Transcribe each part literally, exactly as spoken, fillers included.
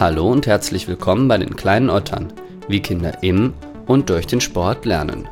Hallo und herzlich willkommen bei den kleinen Ottern, wie Kinder im und durch den Sport lernen.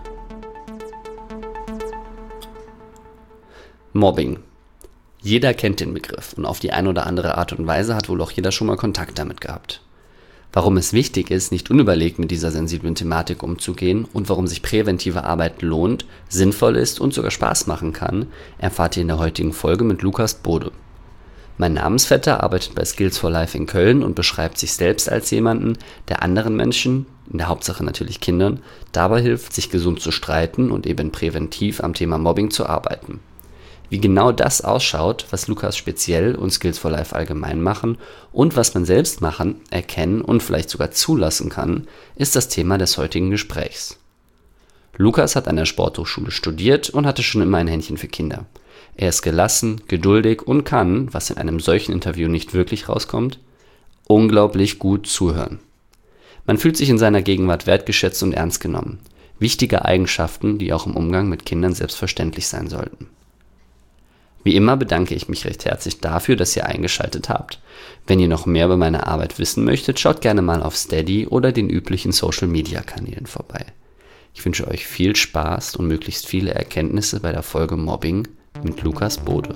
Mobbing. Jeder kennt den Begriff und auf die eine oder andere Art und Weise hat wohl auch jeder schon mal Kontakt damit gehabt. Warum es wichtig ist, nicht unüberlegt mit dieser sensiblen Thematik umzugehen und warum sich präventive Arbeit lohnt, sinnvoll ist und sogar Spaß machen kann, erfahrt ihr in der heutigen Folge mit Lukas Bode. Mein Namensvetter arbeitet bei Skills for Life in Köln und beschreibt sich selbst als jemanden, der anderen Menschen, in der Hauptsache natürlich Kindern, dabei hilft, sich gesund zu streiten und eben präventiv am Thema Mobbing zu arbeiten. Wie genau das ausschaut, was Lukas speziell und Skills for Life allgemein machen und was man selbst machen, erkennen und vielleicht sogar zulassen kann, ist das Thema des heutigen Gesprächs. Lukas hat an der Sporthochschule studiert und hatte schon immer ein Händchen für Kinder. Er ist gelassen, geduldig und kann, was in einem solchen Interview nicht wirklich rauskommt, unglaublich gut zuhören. Man fühlt sich in seiner Gegenwart wertgeschätzt und ernst genommen. Wichtige Eigenschaften, die auch im Umgang mit Kindern selbstverständlich sein sollten. Wie immer bedanke ich mich recht herzlich dafür, dass ihr eingeschaltet habt. Wenn ihr noch mehr über meine Arbeit wissen möchtet, schaut gerne mal auf Steady oder den üblichen Social-Media-Kanälen vorbei. Ich wünsche euch viel Spaß und möglichst viele Erkenntnisse bei der Folge Mobbing mit Lukas Bode.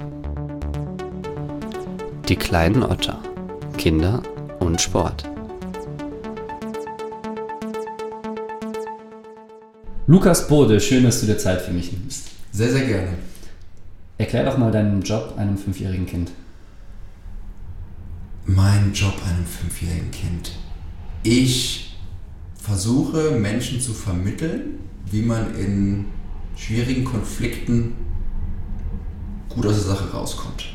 Die kleinen Otter. Kinder und Sport. Lukas Bode, schön, dass du dir Zeit für mich nimmst. Sehr, sehr gerne. Erklär doch mal deinen Job einem fünfjährigen Kind. Mein Job einem fünfjährigen Kind. Ich versuche Menschen zu vermitteln, wie man in schwierigen Konflikten gut aus der Sache rauskommt.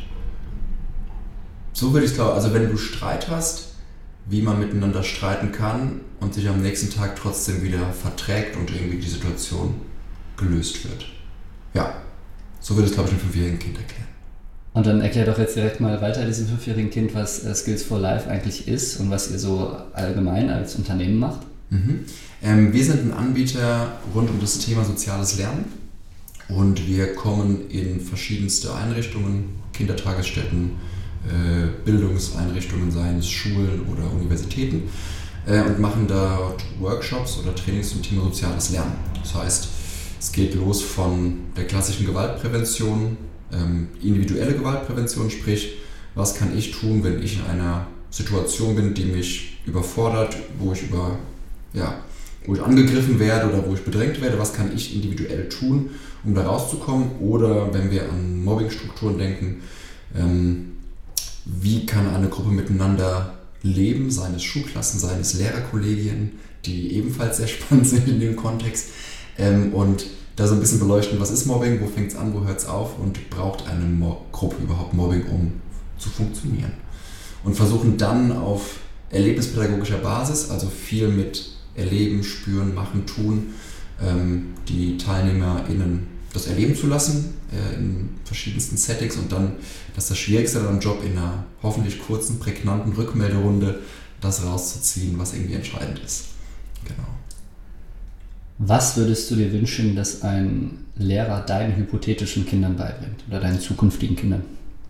So würde ich es glauben. Also wenn du Streit hast, wie man miteinander streiten kann und sich am nächsten Tag trotzdem wieder verträgt und irgendwie die Situation gelöst wird. Ja, so würde ich es, glaube ich, einem fünfjährigen Kind erklären. Und dann erklär doch jetzt direkt mal weiter diesem fünfjährigen Kind, was äh, Skills for Life eigentlich ist und was ihr so allgemein als Unternehmen macht. Mhm. Ähm, wir sind ein Anbieter rund um das Thema soziales Lernen. Und wir kommen in verschiedenste Einrichtungen, Kindertagesstätten, äh, Bildungseinrichtungen, seien es Schulen oder Universitäten, äh, und machen dort Workshops oder Trainings zum Thema soziales Lernen. Das heißt, es geht los von der klassischen Gewaltprävention, ähm, individuelle Gewaltprävention, sprich, was kann ich tun, wenn ich in einer Situation bin, die mich überfordert, wo ich über, ja, wo ich angegriffen werde oder wo ich bedrängt werde, was kann ich individuell tun, um da rauszukommen, oder wenn wir an Mobbingstrukturen denken, ähm, wie kann eine Gruppe miteinander leben, seien es Schulklassen, seien es Lehrerkollegien, die ebenfalls sehr spannend sind in dem Kontext, ähm, und da so ein bisschen beleuchten, was ist Mobbing, wo fängt es an, wo hört es auf und braucht eine Mo- Gruppe überhaupt Mobbing, um zu funktionieren. Und versuchen dann auf erlebnispädagogischer Basis, also viel mit Erleben, Spüren, Machen, Tun, ähm, die TeilnehmerInnen das erleben zu lassen äh, in verschiedensten Settings und dann, das ist das Schwierigste am Job, in einer hoffentlich kurzen, prägnanten Rückmelderunde das rauszuziehen, was irgendwie entscheidend ist. Genau. Was würdest du dir wünschen, dass ein Lehrer deinen hypothetischen Kindern beibringt oder deinen zukünftigen Kindern?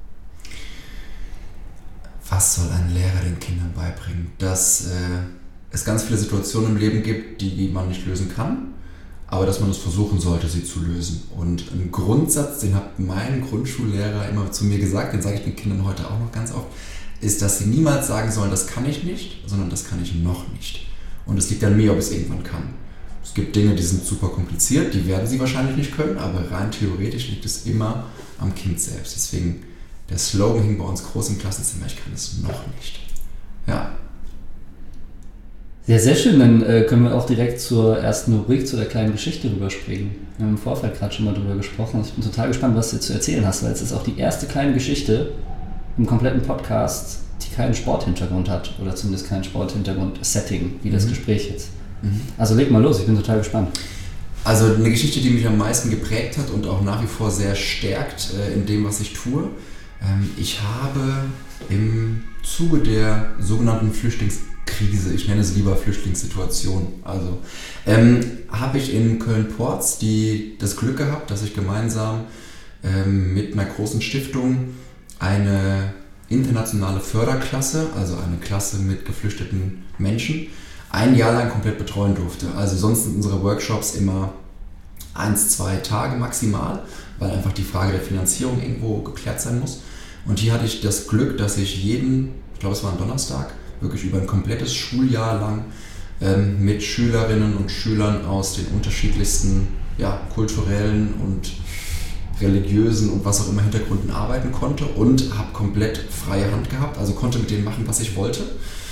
Was soll ein Lehrer den Kindern beibringen? Dass äh, es ganz viele Situationen im Leben gibt, die man nicht lösen kann, aber dass man es versuchen sollte, sie zu lösen. Und ein Grundsatz, den hat mein Grundschullehrer immer zu mir gesagt, den sage ich den Kindern heute auch noch ganz oft, ist, dass sie niemals sagen sollen, das kann ich nicht, sondern das kann ich noch nicht. Und es liegt an mir, ob ich es irgendwann kann. Es gibt Dinge, die sind super kompliziert, die werden sie wahrscheinlich nicht können, aber rein theoretisch liegt es immer am Kind selbst. Deswegen, der Slogan hing bei uns groß im Klassenzimmer, ich kann es noch nicht. Ja. Ja, sehr schön. Dann äh, können wir auch direkt zur ersten Rubrik, zu der kleinen Geschichte rüberspringen. Wir haben im Vorfeld gerade schon mal drüber gesprochen. Ich bin total gespannt, was du zu erzählen hast, weil es ist auch die erste kleine Geschichte im kompletten Podcast, die keinen Sporthintergrund hat oder zumindest keinen Sporthintergrund-Setting, wie das mhm. Gespräch jetzt. Mhm. Also leg mal los, ich bin total gespannt. Also eine Geschichte, die mich am meisten geprägt hat und auch nach wie vor sehr stärkt äh, in dem, was ich tue. Ähm, ich habe im Zuge der sogenannten Flüchtlingskrise, ich nenne es lieber Flüchtlingssituation, also ähm, habe ich in Köln-Porz die, das Glück gehabt, dass ich gemeinsam ähm, mit einer großen Stiftung eine internationale Förderklasse, also eine Klasse mit geflüchteten Menschen, ein Jahr lang komplett betreuen durfte. Also sonst sind unsere Workshops immer eins, zwei Tage maximal, weil einfach die Frage der Finanzierung irgendwo geklärt sein muss. Und hier hatte ich das Glück, dass ich jeden, ich glaube es war ein Donnerstag, wirklich über ein komplettes Schuljahr lang ähm, mit Schülerinnen und Schülern aus den unterschiedlichsten ja, kulturellen und religiösen und was auch immer Hintergründen arbeiten konnte und habe komplett freie Hand gehabt, also konnte mit denen machen, was ich wollte.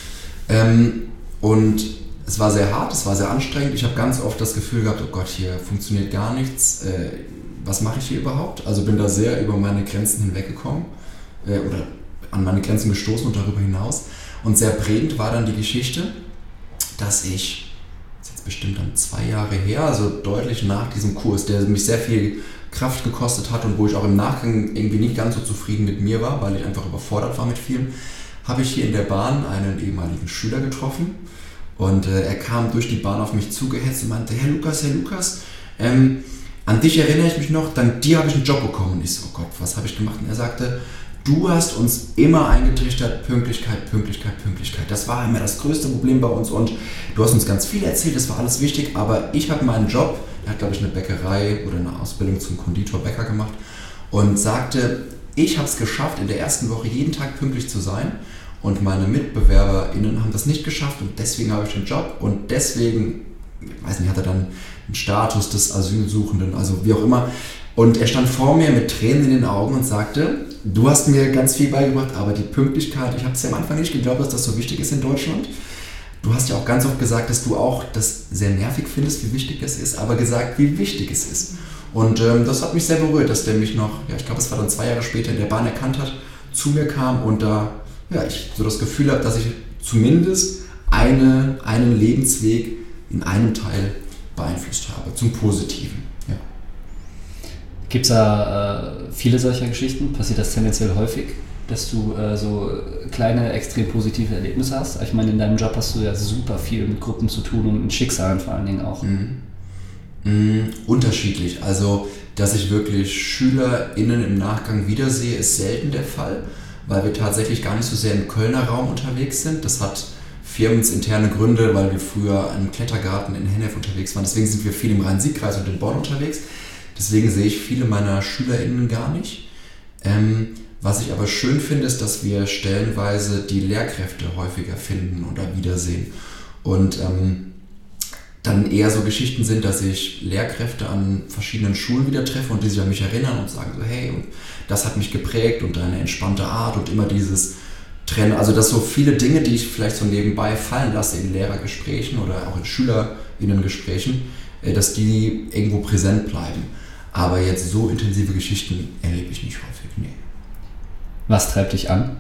Ähm, und es war sehr hart, es war sehr anstrengend. Ich habe ganz oft das Gefühl gehabt, oh Gott, hier funktioniert gar nichts. Äh, was mache ich hier überhaupt? Also bin da sehr über meine Grenzen hinweggekommen äh, oder an meine Grenzen gestoßen und darüber hinaus. Und sehr prägend war dann die Geschichte, dass ich, das ist jetzt bestimmt dann zwei Jahre her, also deutlich nach diesem Kurs, der mich sehr viel Kraft gekostet hat und wo ich auch im Nachgang irgendwie nicht ganz so zufrieden mit mir war, weil ich einfach überfordert war mit vielem, habe ich hier in der Bahn einen ehemaligen Schüler getroffen und äh, er kam durch die Bahn auf mich zugehetzt und meinte, Herr Lukas, Herr Lukas, ähm, an dich erinnere ich mich noch, dank dir habe ich einen Job bekommen. Und ich so, oh Gott, was habe ich gemacht? Und er sagte, du hast uns immer eingetrichtert, Pünktlichkeit, Pünktlichkeit, Pünktlichkeit. Das war immer das größte Problem bei uns und du hast uns ganz viel erzählt, das war alles wichtig, aber ich habe meinen Job, er hat glaube ich eine Bäckerei oder eine Ausbildung zum Konditor-Bäcker gemacht und sagte, ich habe es geschafft, in der ersten Woche jeden Tag pünktlich zu sein und meine MitbewerberInnen haben das nicht geschafft und deswegen habe ich den Job und deswegen, ich weiß nicht, hat er dann einen Status des Asylsuchenden, also wie auch immer. Und er stand vor mir mit Tränen in den Augen und sagte, du hast mir ganz viel beigebracht, aber die Pünktlichkeit, ich habe es ja am Anfang nicht geglaubt, dass das so wichtig ist in Deutschland. Du hast ja auch ganz oft gesagt, dass du auch das sehr nervig findest, wie wichtig es ist, aber gesagt, wie wichtig es ist. Und ähm, das hat mich sehr berührt, dass der mich noch, ja, ich glaube, es war dann zwei Jahre später in der Bahn erkannt hat, zu mir kam und da, ja, ich so das Gefühl habe, dass ich zumindest eine, einen Lebensweg in einem Teil beeinflusst habe, zum Positiven. Ja. Gibt es da äh, viele solcher Geschichten? Passiert das tendenziell häufig, dass du äh, so kleine, extrem positive Erlebnisse hast? Ich meine, in deinem Job hast du ja super viel mit Gruppen zu tun und mit Schicksalen vor allen Dingen auch. Mhm. Mhm, unterschiedlich. Also, dass ich wirklich SchülerInnen im Nachgang wiedersehe, ist selten der Fall, weil wir tatsächlich gar nicht so sehr im Kölner Raum unterwegs sind. Das hat firmeninterne Gründe, weil wir früher im Klettergarten in Hennef unterwegs waren. Deswegen sind wir viel im Rhein-Sieg-Kreis und in Bonn unterwegs. Deswegen sehe ich viele meiner SchülerInnen gar nicht. Ähm, was ich aber schön finde, ist, dass wir stellenweise die Lehrkräfte häufiger finden oder wiedersehen. Und ähm, dann eher so Geschichten sind, dass ich Lehrkräfte an verschiedenen Schulen wieder treffe und die sich an mich erinnern und sagen so, hey, und das hat mich geprägt und deine entspannte Art und immer dieses Trennen. Also dass so viele Dinge, die ich vielleicht so nebenbei fallen lasse in Lehrergesprächen oder auch in SchülerInnengesprächen, dass die irgendwo präsent bleiben. Aber jetzt so intensive Geschichten erlebe ich nicht häufig, nee. Was treibt dich an?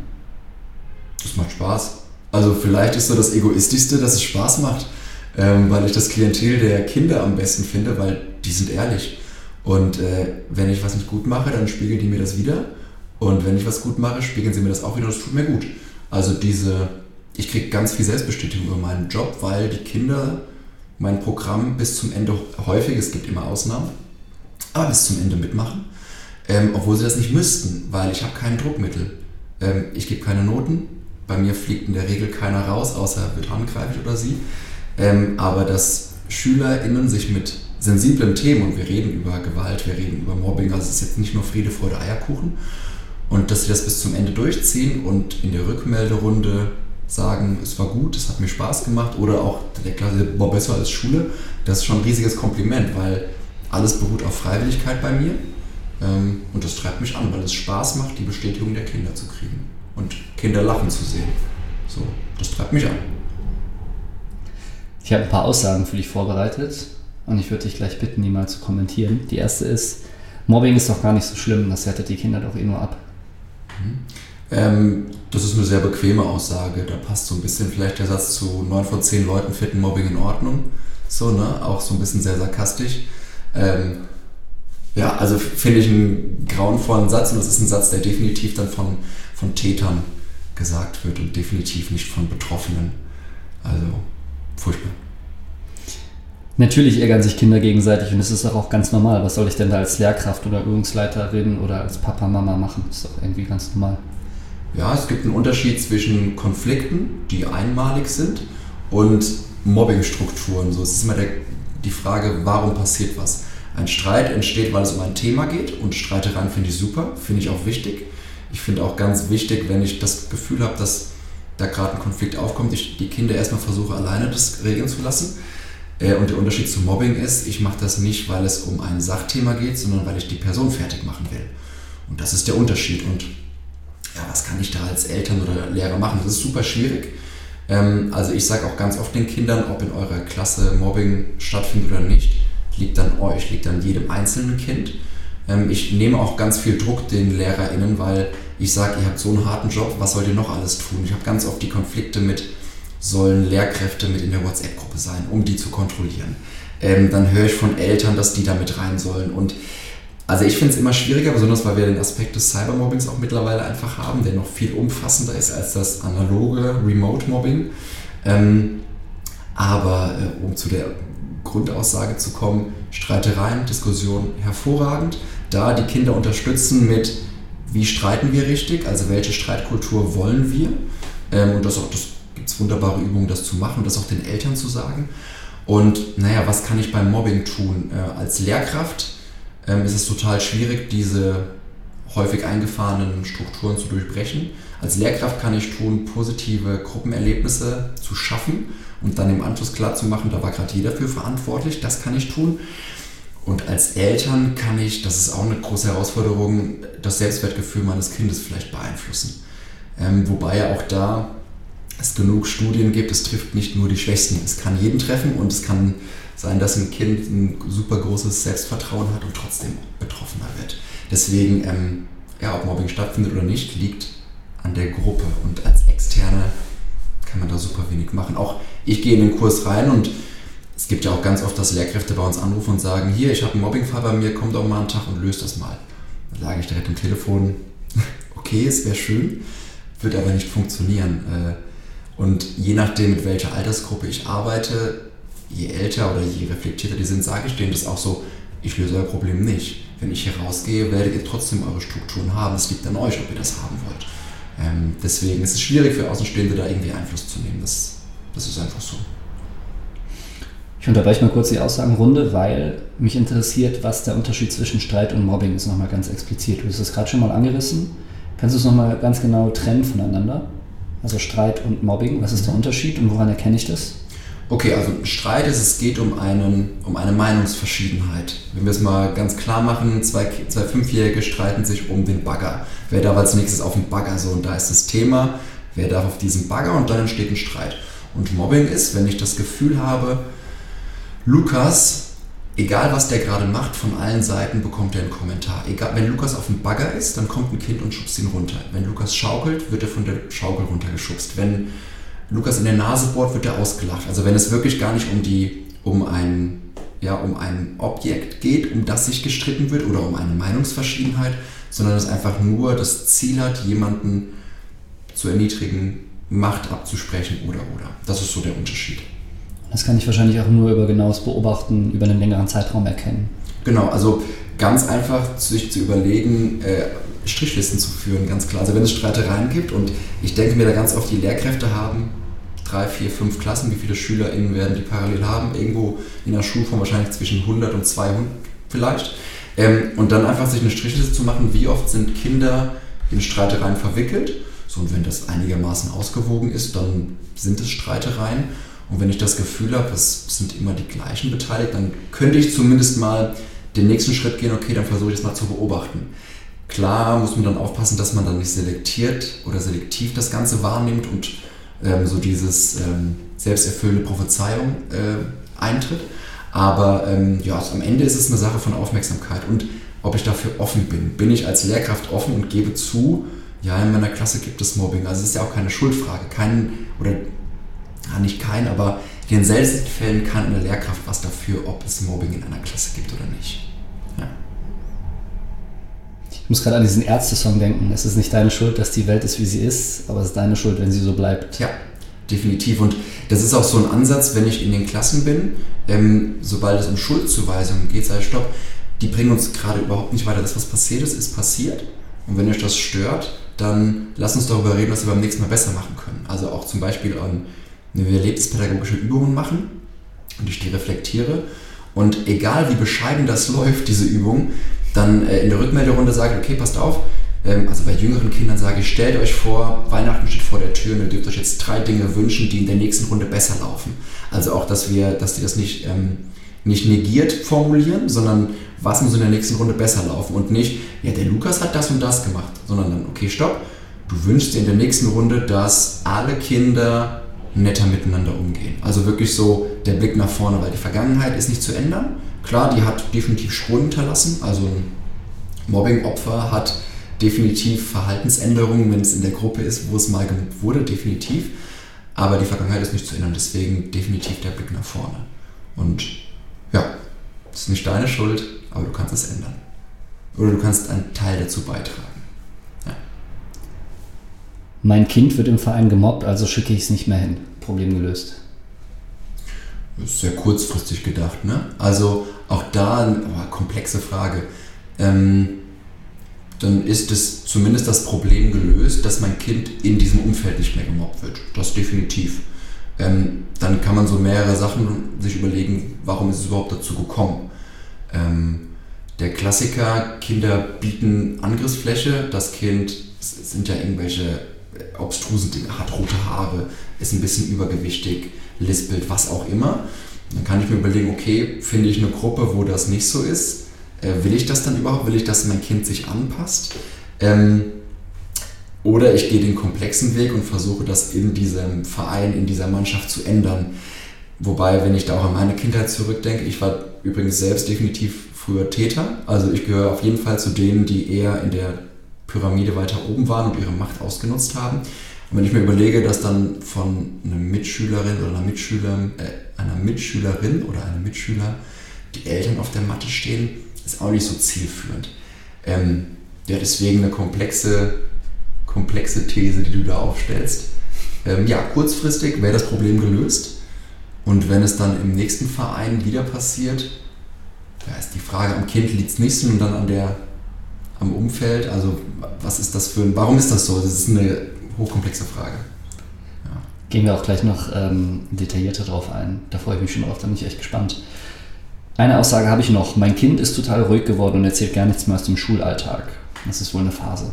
Das macht Spaß. Also vielleicht ist so das Egoistischste, dass es Spaß macht, ähm, weil ich das Klientel der Kinder am besten finde, weil die sind ehrlich. Und äh, wenn ich was nicht gut mache, dann spiegeln die mir das wieder. Und wenn ich was gut mache, spiegeln sie mir das auch wieder und das tut mir gut. Also diese, ich kriege ganz viel Selbstbestätigung über meinen Job, weil die Kinder mein Programm bis zum Ende häufig, es gibt immer Ausnahmen, aber bis zum Ende mitmachen, ähm, obwohl sie das nicht müssten, weil ich habe kein Druckmittel. Ähm, ich gebe keine Noten, bei mir fliegt in der Regel keiner raus, außer wird handgreiflich oder sie. Ähm, aber dass SchülerInnen sich mit sensiblen Themen, und wir reden über Gewalt, wir reden über Mobbing, also es ist jetzt nicht nur Friede, Freude, Eierkuchen, und dass sie das bis zum Ende durchziehen und in der Rückmelderunde sagen, es war gut, es hat mir Spaß gemacht oder auch der Klasse, boah, besser als Schule, das ist schon ein riesiges Kompliment, weil alles beruht auf Freiwilligkeit bei mir ähm, und das treibt mich an, weil es Spaß macht, die Bestätigung der Kinder zu kriegen und Kinder lachen zu sehen. So, das treibt mich an. Ich habe ein paar Aussagen für dich vorbereitet und ich würde dich gleich bitten, die mal zu kommentieren. Die erste ist, Mobbing ist doch gar nicht so schlimm, das härtet die Kinder doch eh nur ab. Mhm. Ähm, das ist eine sehr bequeme Aussage. Da passt so ein bisschen vielleicht der Satz zu neun von zehn Leuten finden Mobbing in Ordnung. So, ne? Auch so ein bisschen sehr sarkastisch. Ähm, ja, also finde ich einen grauenvollen Satz und das ist ein Satz, der definitiv dann von, von Tätern gesagt wird und definitiv nicht von Betroffenen. Also furchtbar. Natürlich ärgern sich Kinder gegenseitig und das ist auch ganz normal. Was soll ich denn da als Lehrkraft oder Übungsleiterin oder als Papa, Mama machen? Das ist doch irgendwie ganz normal. Ja, es gibt einen Unterschied zwischen Konflikten, die einmalig sind, und Mobbingstrukturen. So, es ist immer der, die Frage, warum passiert was? Ein Streit entsteht, weil es um ein Thema geht, und Streitereien finde ich super, finde ich auch wichtig. Ich finde auch ganz wichtig, wenn ich das Gefühl habe, dass da gerade ein Konflikt aufkommt, ich die Kinder erstmal versuche, alleine das regeln zu lassen. Und der Unterschied zu Mobbing ist, ich mache das nicht, weil es um ein Sachthema geht, sondern weil ich die Person fertig machen will. Und das ist der Unterschied. Und ja, was kann ich da als Eltern oder Lehrer machen? Das ist super schwierig. Also ich sage auch ganz oft den Kindern, ob in eurer Klasse Mobbing stattfindet oder nicht, liegt an euch, liegt an jedem einzelnen Kind. Ich nehme auch ganz viel Druck den LehrerInnen, weil ich sage, ihr habt so einen harten Job, was sollt ihr noch alles tun? Ich habe ganz oft die Konflikte mit, sollen Lehrkräfte mit in der WhatsApp-Gruppe sein, um die zu kontrollieren. Ähm, dann höre ich von Eltern, dass die da mit rein sollen. Und also ich finde es immer schwieriger, besonders weil wir den Aspekt des Cybermobbings auch mittlerweile einfach haben, der noch viel umfassender ist als das analoge Remote-Mobbing. Ähm, aber äh, um zu der Grundaussage zu kommen, Streitereien, Diskussionen hervorragend. Da die Kinder unterstützen mit, wie streiten wir richtig, also welche Streitkultur wollen wir. Ähm, und das, das gibt es wunderbare Übungen, das zu machen und das auch den Eltern zu sagen. Und naja, was kann ich beim Mobbing tun? Äh, als Lehrkraft ähm, ist es total schwierig, diese häufig eingefahrenen Strukturen zu durchbrechen. Als Lehrkraft kann ich tun, positive Gruppenerlebnisse zu schaffen und dann im Anschluss klar zu machen, da war gerade jeder für verantwortlich, das kann ich tun. Und als Eltern kann ich, das ist auch eine große Herausforderung, das Selbstwertgefühl meines Kindes vielleicht beeinflussen. Ähm, wobei ja auch da es genug Studien gibt, es trifft nicht nur die Schwächsten, es kann jeden treffen und es kann sein, dass ein Kind ein super großes Selbstvertrauen hat und trotzdem betroffener wird. Deswegen, ähm, ja, ob Mobbing stattfindet oder nicht, liegt an der Gruppe, und als Externe kann man da super wenig machen. Auch ich gehe in den Kurs rein und es gibt ja auch ganz oft, dass Lehrkräfte bei uns anrufen und sagen, hier, ich habe einen Mobbingfall bei mir, komm doch mal einen Tag und löst das mal. Dann sage ich direkt am Telefon, okay, es wäre schön, wird aber nicht funktionieren. Und je nachdem, mit welcher Altersgruppe ich arbeite, je älter oder je reflektierter die sind, sage ich denen das auch so, ich löse euer Problem nicht. Wenn ich hier rausgehe, werdet ihr trotzdem eure Strukturen haben. Es liegt an euch, ob ihr das haben wollt. Ähm, deswegen ist es schwierig für Außenstehende, da irgendwie Einfluss zu nehmen. Das, das ist einfach so. Ich unterbreche mal kurz die Aussagenrunde, weil mich interessiert, was der Unterschied zwischen Streit und Mobbing ist, nochmal ganz explizit. Du hast das gerade schon mal angerissen. Kannst du es nochmal ganz genau trennen voneinander? Also Streit und Mobbing, was ist der Unterschied und woran erkenne ich das? Okay, also Streit ist, es geht um, einen, um eine Meinungsverschiedenheit. Wenn wir es mal ganz klar machen, zwei, zwei Fünfjährige streiten sich um den Bagger. Wer darf als nächstes auf den Bagger? So, und da ist das Thema, wer darf auf diesen Bagger, und dann entsteht ein Streit. Und Mobbing ist, wenn ich das Gefühl habe, Lukas, egal was der gerade macht, von allen Seiten bekommt er einen Kommentar. Egal, wenn Lukas auf dem Bagger ist, dann kommt ein Kind und schubst ihn runter. Wenn Lukas schaukelt, wird er von der Schaukel runtergeschubst. Wenn Lukas in der Nase bohrt, wird er ausgelacht. Also wenn es wirklich gar nicht um, die, um, ein, ja, um ein Objekt geht, um das sich gestritten wird, oder um eine Meinungsverschiedenheit, sondern es einfach nur das Ziel hat, jemanden zu erniedrigen, Macht abzusprechen oder oder. Das ist so der Unterschied. Das kann ich wahrscheinlich auch nur über genaues Beobachten über einen längeren Zeitraum erkennen. Genau, also ganz einfach sich zu überlegen, äh, Strichlisten zu führen, ganz klar. Also wenn es Streitereien gibt, und ich denke mir da ganz oft, die Lehrkräfte haben drei, vier, fünf Klassen, wie viele SchülerInnen werden die parallel haben, irgendwo in der Schulform wahrscheinlich zwischen hundert und zweihundert vielleicht. Ähm, und dann einfach sich eine Strichliste zu machen, wie oft sind Kinder in Streitereien verwickelt. So, und wenn das einigermaßen ausgewogen ist, dann sind es Streitereien. Und wenn ich das Gefühl habe, es sind immer die gleichen beteiligt, dann könnte ich zumindest mal den nächsten Schritt gehen, okay, dann versuche ich das mal zu beobachten. Klar muss man dann aufpassen, dass man dann nicht selektiert oder selektiv das Ganze wahrnimmt und ähm, so dieses ähm, selbsterfüllende Prophezeiung äh, eintritt. Aber ähm, ja, also am Ende ist es eine Sache von Aufmerksamkeit und ob ich dafür offen bin. Bin ich als Lehrkraft offen und gebe zu, ja, in meiner Klasse gibt es Mobbing. Also es ist ja auch keine Schuldfrage. Kein, oder ja, nicht kein, aber in den seltensten Fällen kann eine Lehrkraft was dafür, ob es Mobbing in einer Klasse gibt oder nicht. Ja. Ich muss gerade an diesen Ärzte-Song denken. Es ist nicht deine Schuld, dass die Welt ist, wie sie ist, aber es ist deine Schuld, wenn sie so bleibt. Ja, definitiv. Und das ist auch so ein Ansatz, wenn ich in den Klassen bin, ähm, sobald es um Schuldzuweisungen geht, sage ich, stopp, die bringen uns gerade überhaupt nicht weiter. Das, was passiert ist, ist passiert. Und wenn euch das stört, dann lass uns darüber reden, was wir beim nächsten Mal besser machen können. Also auch zum Beispiel, wenn wir erlebnispädagogische Übungen machen und ich die reflektiere und egal wie bescheiden das läuft, diese Übung, dann in der Rückmelderunde sage, okay, passt auf, also bei jüngeren Kindern sage ich, stellt euch vor, Weihnachten steht vor der Tür und ihr dürft euch jetzt drei Dinge wünschen, die in der nächsten Runde besser laufen. Also auch, dass wir, dass die das nicht, ähm, nicht negiert formulieren, sondern was muss in der nächsten Runde besser laufen und nicht, ja, der Lukas hat das und das gemacht, sondern dann, okay, stopp, du wünschst dir in der nächsten Runde, dass alle Kinder netter miteinander umgehen. Also wirklich so der Blick nach vorne, weil die Vergangenheit ist nicht zu ändern. Klar, die hat definitiv Spuren hinterlassen, also ein Mobbing-Opfer hat definitiv Verhaltensänderungen, wenn es in der Gruppe ist, wo es mal gemobbt wurde, definitiv. Aber die Vergangenheit ist nicht zu ändern, deswegen definitiv der Blick nach vorne. Und ja, das ist nicht deine Schuld, aber du kannst es ändern. Oder du kannst einen Teil dazu beitragen. Ja. Mein Kind wird im Verein gemobbt, also schicke ich es nicht mehr hin. Problem gelöst. Das ist sehr kurzfristig gedacht, ne? Also auch da eine oh, komplexe Frage. Ähm, dann ist es zumindest das Problem gelöst, dass mein Kind in diesem Umfeld nicht mehr gemobbt wird. Das definitiv. Ähm, dann kann man so mehrere Sachen sich überlegen, warum ist es überhaupt dazu gekommen. Ähm, der Klassiker, Kinder bieten Angriffsfläche, das Kind es sind ja irgendwelche obstrusen Dinge, hat rote Haare, ist ein bisschen übergewichtig, lispelt, was auch immer. Dann kann ich mir überlegen, okay, finde ich eine Gruppe, wo das nicht so ist, Äh, will ich das dann überhaupt? Will ich, dass mein Kind sich anpasst? Ähm, oder ich gehe den komplexen Weg und versuche das in diesem Verein, in dieser Mannschaft zu ändern. Wobei, wenn ich da auch an meine Kindheit zurückdenke, ich war übrigens selbst definitiv früher Täter. Also ich gehöre auf jeden Fall zu denen, die eher in der Pyramide weiter oben waren und ihre Macht ausgenutzt haben. Und wenn ich mir überlege, dass dann von einer Mitschülerin oder einer, Mitschüler, äh, einer Mitschülerin oder einem Mitschüler die Eltern auf der Matte stehen, ist auch nicht so zielführend. Ähm, ja, deswegen eine komplexe, komplexe These, die du da aufstellst. Ähm, ja, kurzfristig wäre das Problem gelöst. Und wenn es dann im nächsten Verein wieder passiert, da ist die Frage, am Kind liegt es nicht, sondern dann an der, am Umfeld. Also was ist das für ein, warum ist das so? Das ist eine hochkomplexe Frage. Ja. Gehen wir auch gleich noch ähm, detaillierter drauf ein. Da freue ich mich schon drauf, da bin ich echt gespannt. Eine Aussage habe ich noch. Mein Kind ist total ruhig geworden und erzählt gar nichts mehr aus dem Schulalltag. Das ist wohl eine Phase.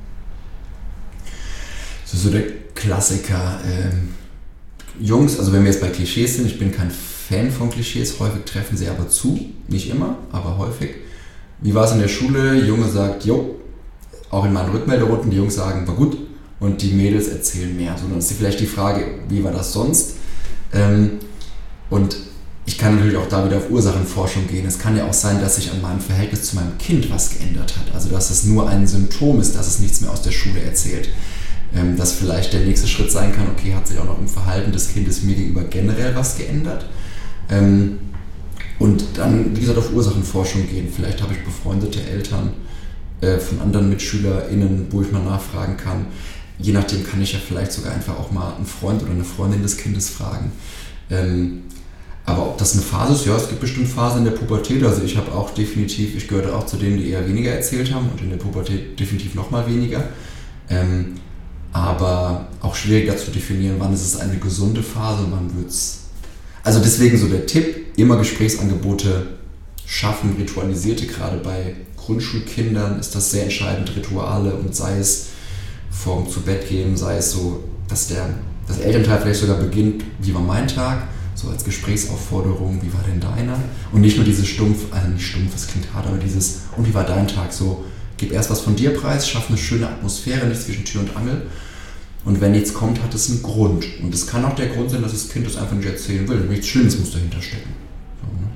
Das ist so der Klassiker. Ähm, Jungs, also wenn wir jetzt bei Klischees sind, ich bin kein Fan von Klischees, häufig treffen sie aber zu. Nicht immer, aber häufig. Wie war es in der Schule? Junge sagt, jo, auch in meinen Rückmelderunden, die Jungs sagen, war gut. Und die Mädels erzählen mehr. So, dann ist vielleicht die Frage, wie war das sonst? Ähm, und ich kann natürlich auch da wieder auf Ursachenforschung gehen. Es kann ja auch sein, dass sich an meinem Verhältnis zu meinem Kind was geändert hat. Also dass es nur ein Symptom ist, dass es nichts mehr aus der Schule erzählt. Ähm, dass vielleicht der nächste Schritt sein kann, okay, hat sich auch noch im Verhalten des Kindes mir gegenüber generell was geändert. Ähm, und dann, wie gesagt, auf Ursachenforschung gehen. Vielleicht habe ich befreundete Eltern äh, von anderen MitschülerInnen, wo ich mal nachfragen kann. Je nachdem kann ich ja vielleicht sogar einfach auch mal einen Freund oder eine Freundin des Kindes fragen. Ähm, Aber ob das eine Phase ist, ja, es gibt bestimmt Phasen in der Pubertät. Also ich habe auch definitiv, ich gehörte auch zu denen, die eher weniger erzählt haben und in der Pubertät definitiv nochmal weniger. Ähm, aber auch schwieriger zu definieren, wann ist es eine gesunde Phase und wann wird es... Also deswegen so der Tipp, immer Gesprächsangebote schaffen, ritualisierte, gerade bei Grundschulkindern ist das sehr entscheidend, Rituale, und sei es vorm zu Bett gehen, sei es so, dass der das Elternteil vielleicht sogar beginnt, wie war mein Tag, so als Gesprächsaufforderung, wie war denn deiner? Und nicht nur dieses stumpf, also nicht stumpf, das klingt hart, aber dieses, und wie war dein Tag? So, gib erst was von dir preis, schaff eine schöne Atmosphäre, nicht zwischen Tür und Angel. Und wenn nichts kommt, hat es einen Grund. Und es kann auch der Grund sein, dass das Kind das einfach nicht erzählen will. Nichts Schlimmes muss dahinter stecken. So, ne?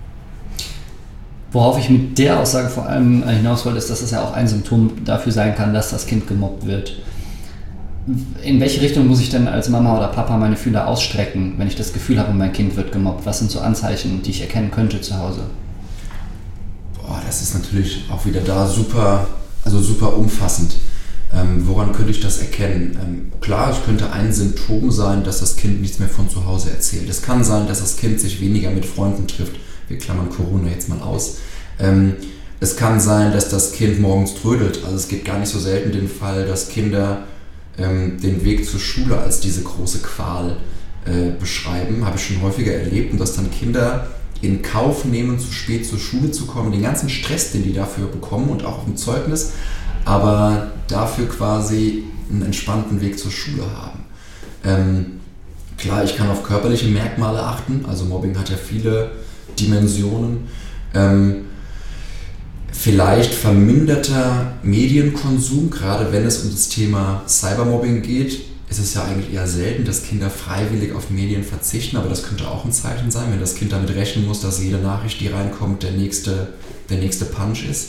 Worauf ich mit der Aussage vor allem hinaus wollte, ist, dass es ja auch ein Symptom dafür sein kann, dass das Kind gemobbt wird. In welche Richtung muss ich denn als Mama oder Papa meine Fühler ausstrecken, wenn ich das Gefühl habe, mein Kind wird gemobbt? Was sind so Anzeichen, die ich erkennen könnte zu Hause? Boah, das ist natürlich auch wieder da super, also super umfassend. Ähm, woran könnte ich das erkennen? Ähm, klar, es könnte ein Symptom sein, dass das Kind nichts mehr von zu Hause erzählt. Es kann sein, dass das Kind sich weniger mit Freunden trifft. Wir klammern Corona jetzt mal aus. Ähm, es kann sein, dass das Kind morgens trödelt. Also es gibt gar nicht so selten den Fall, dass Kinder ähm, den Weg zur Schule als diese große Qual äh, beschreiben. Habe ich schon häufiger erlebt. Und dass dann Kinder in Kauf nehmen, zu spät zur Schule zu kommen, den ganzen Stress, den die dafür bekommen und auch auf dem Zeugnis, aber dafür quasi einen entspannten Weg zur Schule haben. Ähm, klar, ich kann auf körperliche Merkmale achten. Also Mobbing hat ja viele Dimensionen. Ähm, Vielleicht verminderter Medienkonsum, gerade wenn es um das Thema Cybermobbing geht, ist es ja eigentlich eher selten, dass Kinder freiwillig auf Medien verzichten, aber das könnte auch ein Zeichen sein, wenn das Kind damit rechnen muss, dass jede Nachricht, die reinkommt, der nächste, der nächste Punch ist.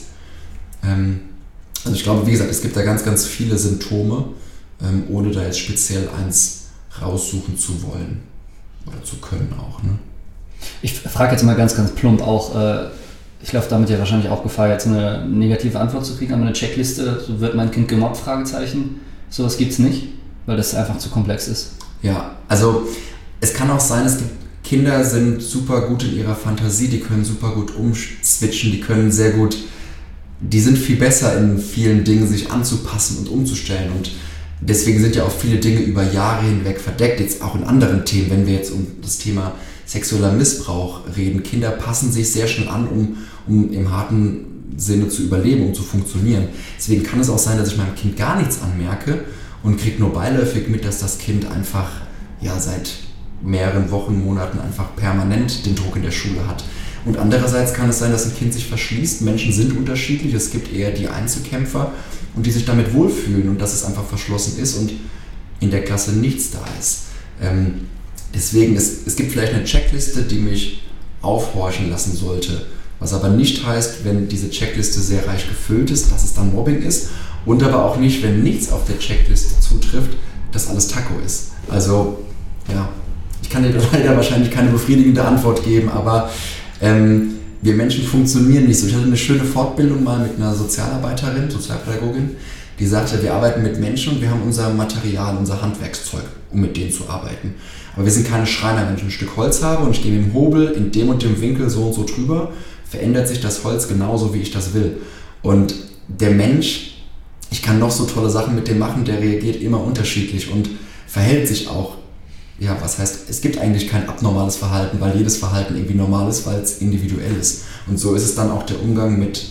Ähm, also ich glaube, wie gesagt, es gibt da ganz, ganz viele Symptome, ähm, ohne da jetzt speziell eins raussuchen zu wollen oder zu können auch. Ne? Ich frage jetzt mal ganz, ganz plump auch, äh ich laufe damit ja wahrscheinlich auch Gefahr, jetzt eine negative Antwort zu kriegen, aber eine Checkliste, so wird mein Kind gemobbt, Fragezeichen, sowas gibt es nicht, weil das einfach zu komplex ist. Ja, also es kann auch sein, es gibt Kinder sind super gut in ihrer Fantasie, die können super gut umswitchen, die können sehr gut, die sind viel besser in vielen Dingen, sich anzupassen und umzustellen und deswegen sind ja auch viele Dinge über Jahre hinweg verdeckt, jetzt auch in anderen Themen, wenn wir jetzt um das Thema sexueller Missbrauch reden. Kinder passen sich sehr schnell an, um, um im harten Sinne zu überleben, um zu funktionieren. Deswegen kann es auch sein, dass ich meinem Kind gar nichts anmerke und kriege nur beiläufig mit, dass das Kind einfach ja, seit mehreren Wochen, Monaten einfach permanent den Druck in der Schule hat. Und andererseits kann es sein, dass ein Kind sich verschließt. Menschen sind unterschiedlich. Es gibt eher die Einzelkämpfer und die sich damit wohlfühlen und dass es einfach verschlossen ist und in der Klasse nichts da ist. Ähm, Deswegen, es, es gibt vielleicht eine Checkliste, die mich aufhorchen lassen sollte. Was aber nicht heißt, wenn diese Checkliste sehr reich gefüllt ist, dass es dann Mobbing ist. Und aber auch nicht, wenn nichts auf der Checkliste zutrifft, dass alles Taco ist. Also, ja, ich kann dir leider wahrscheinlich keine befriedigende Antwort geben, aber ähm, wir Menschen funktionieren nicht so. Ich hatte eine schöne Fortbildung mal mit einer Sozialarbeiterin, Sozialpädagogin, die sagte, wir arbeiten mit Menschen und wir haben unser Material, unser Handwerkszeug, um mit denen zu arbeiten. Aber wir sind keine Schreiner. Wenn ich ein Stück Holz habe und ich gehe mit dem Hobel in dem und dem Winkel so und so drüber, verändert sich das Holz genauso, wie ich das will. Und der Mensch, ich kann noch so tolle Sachen mit dem machen, der reagiert immer unterschiedlich und verhält sich auch. Ja, was heißt, es gibt eigentlich kein abnormales Verhalten, weil jedes Verhalten irgendwie normal ist, weil es individuell ist. Und so ist es dann auch der Umgang mit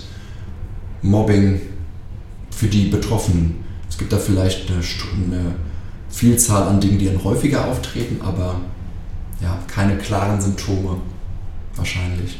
Mobbing für die Betroffenen. Es gibt da vielleicht eine, eine Vielzahl an Dingen, die dann häufiger auftreten, aber ja, keine klaren Symptome wahrscheinlich.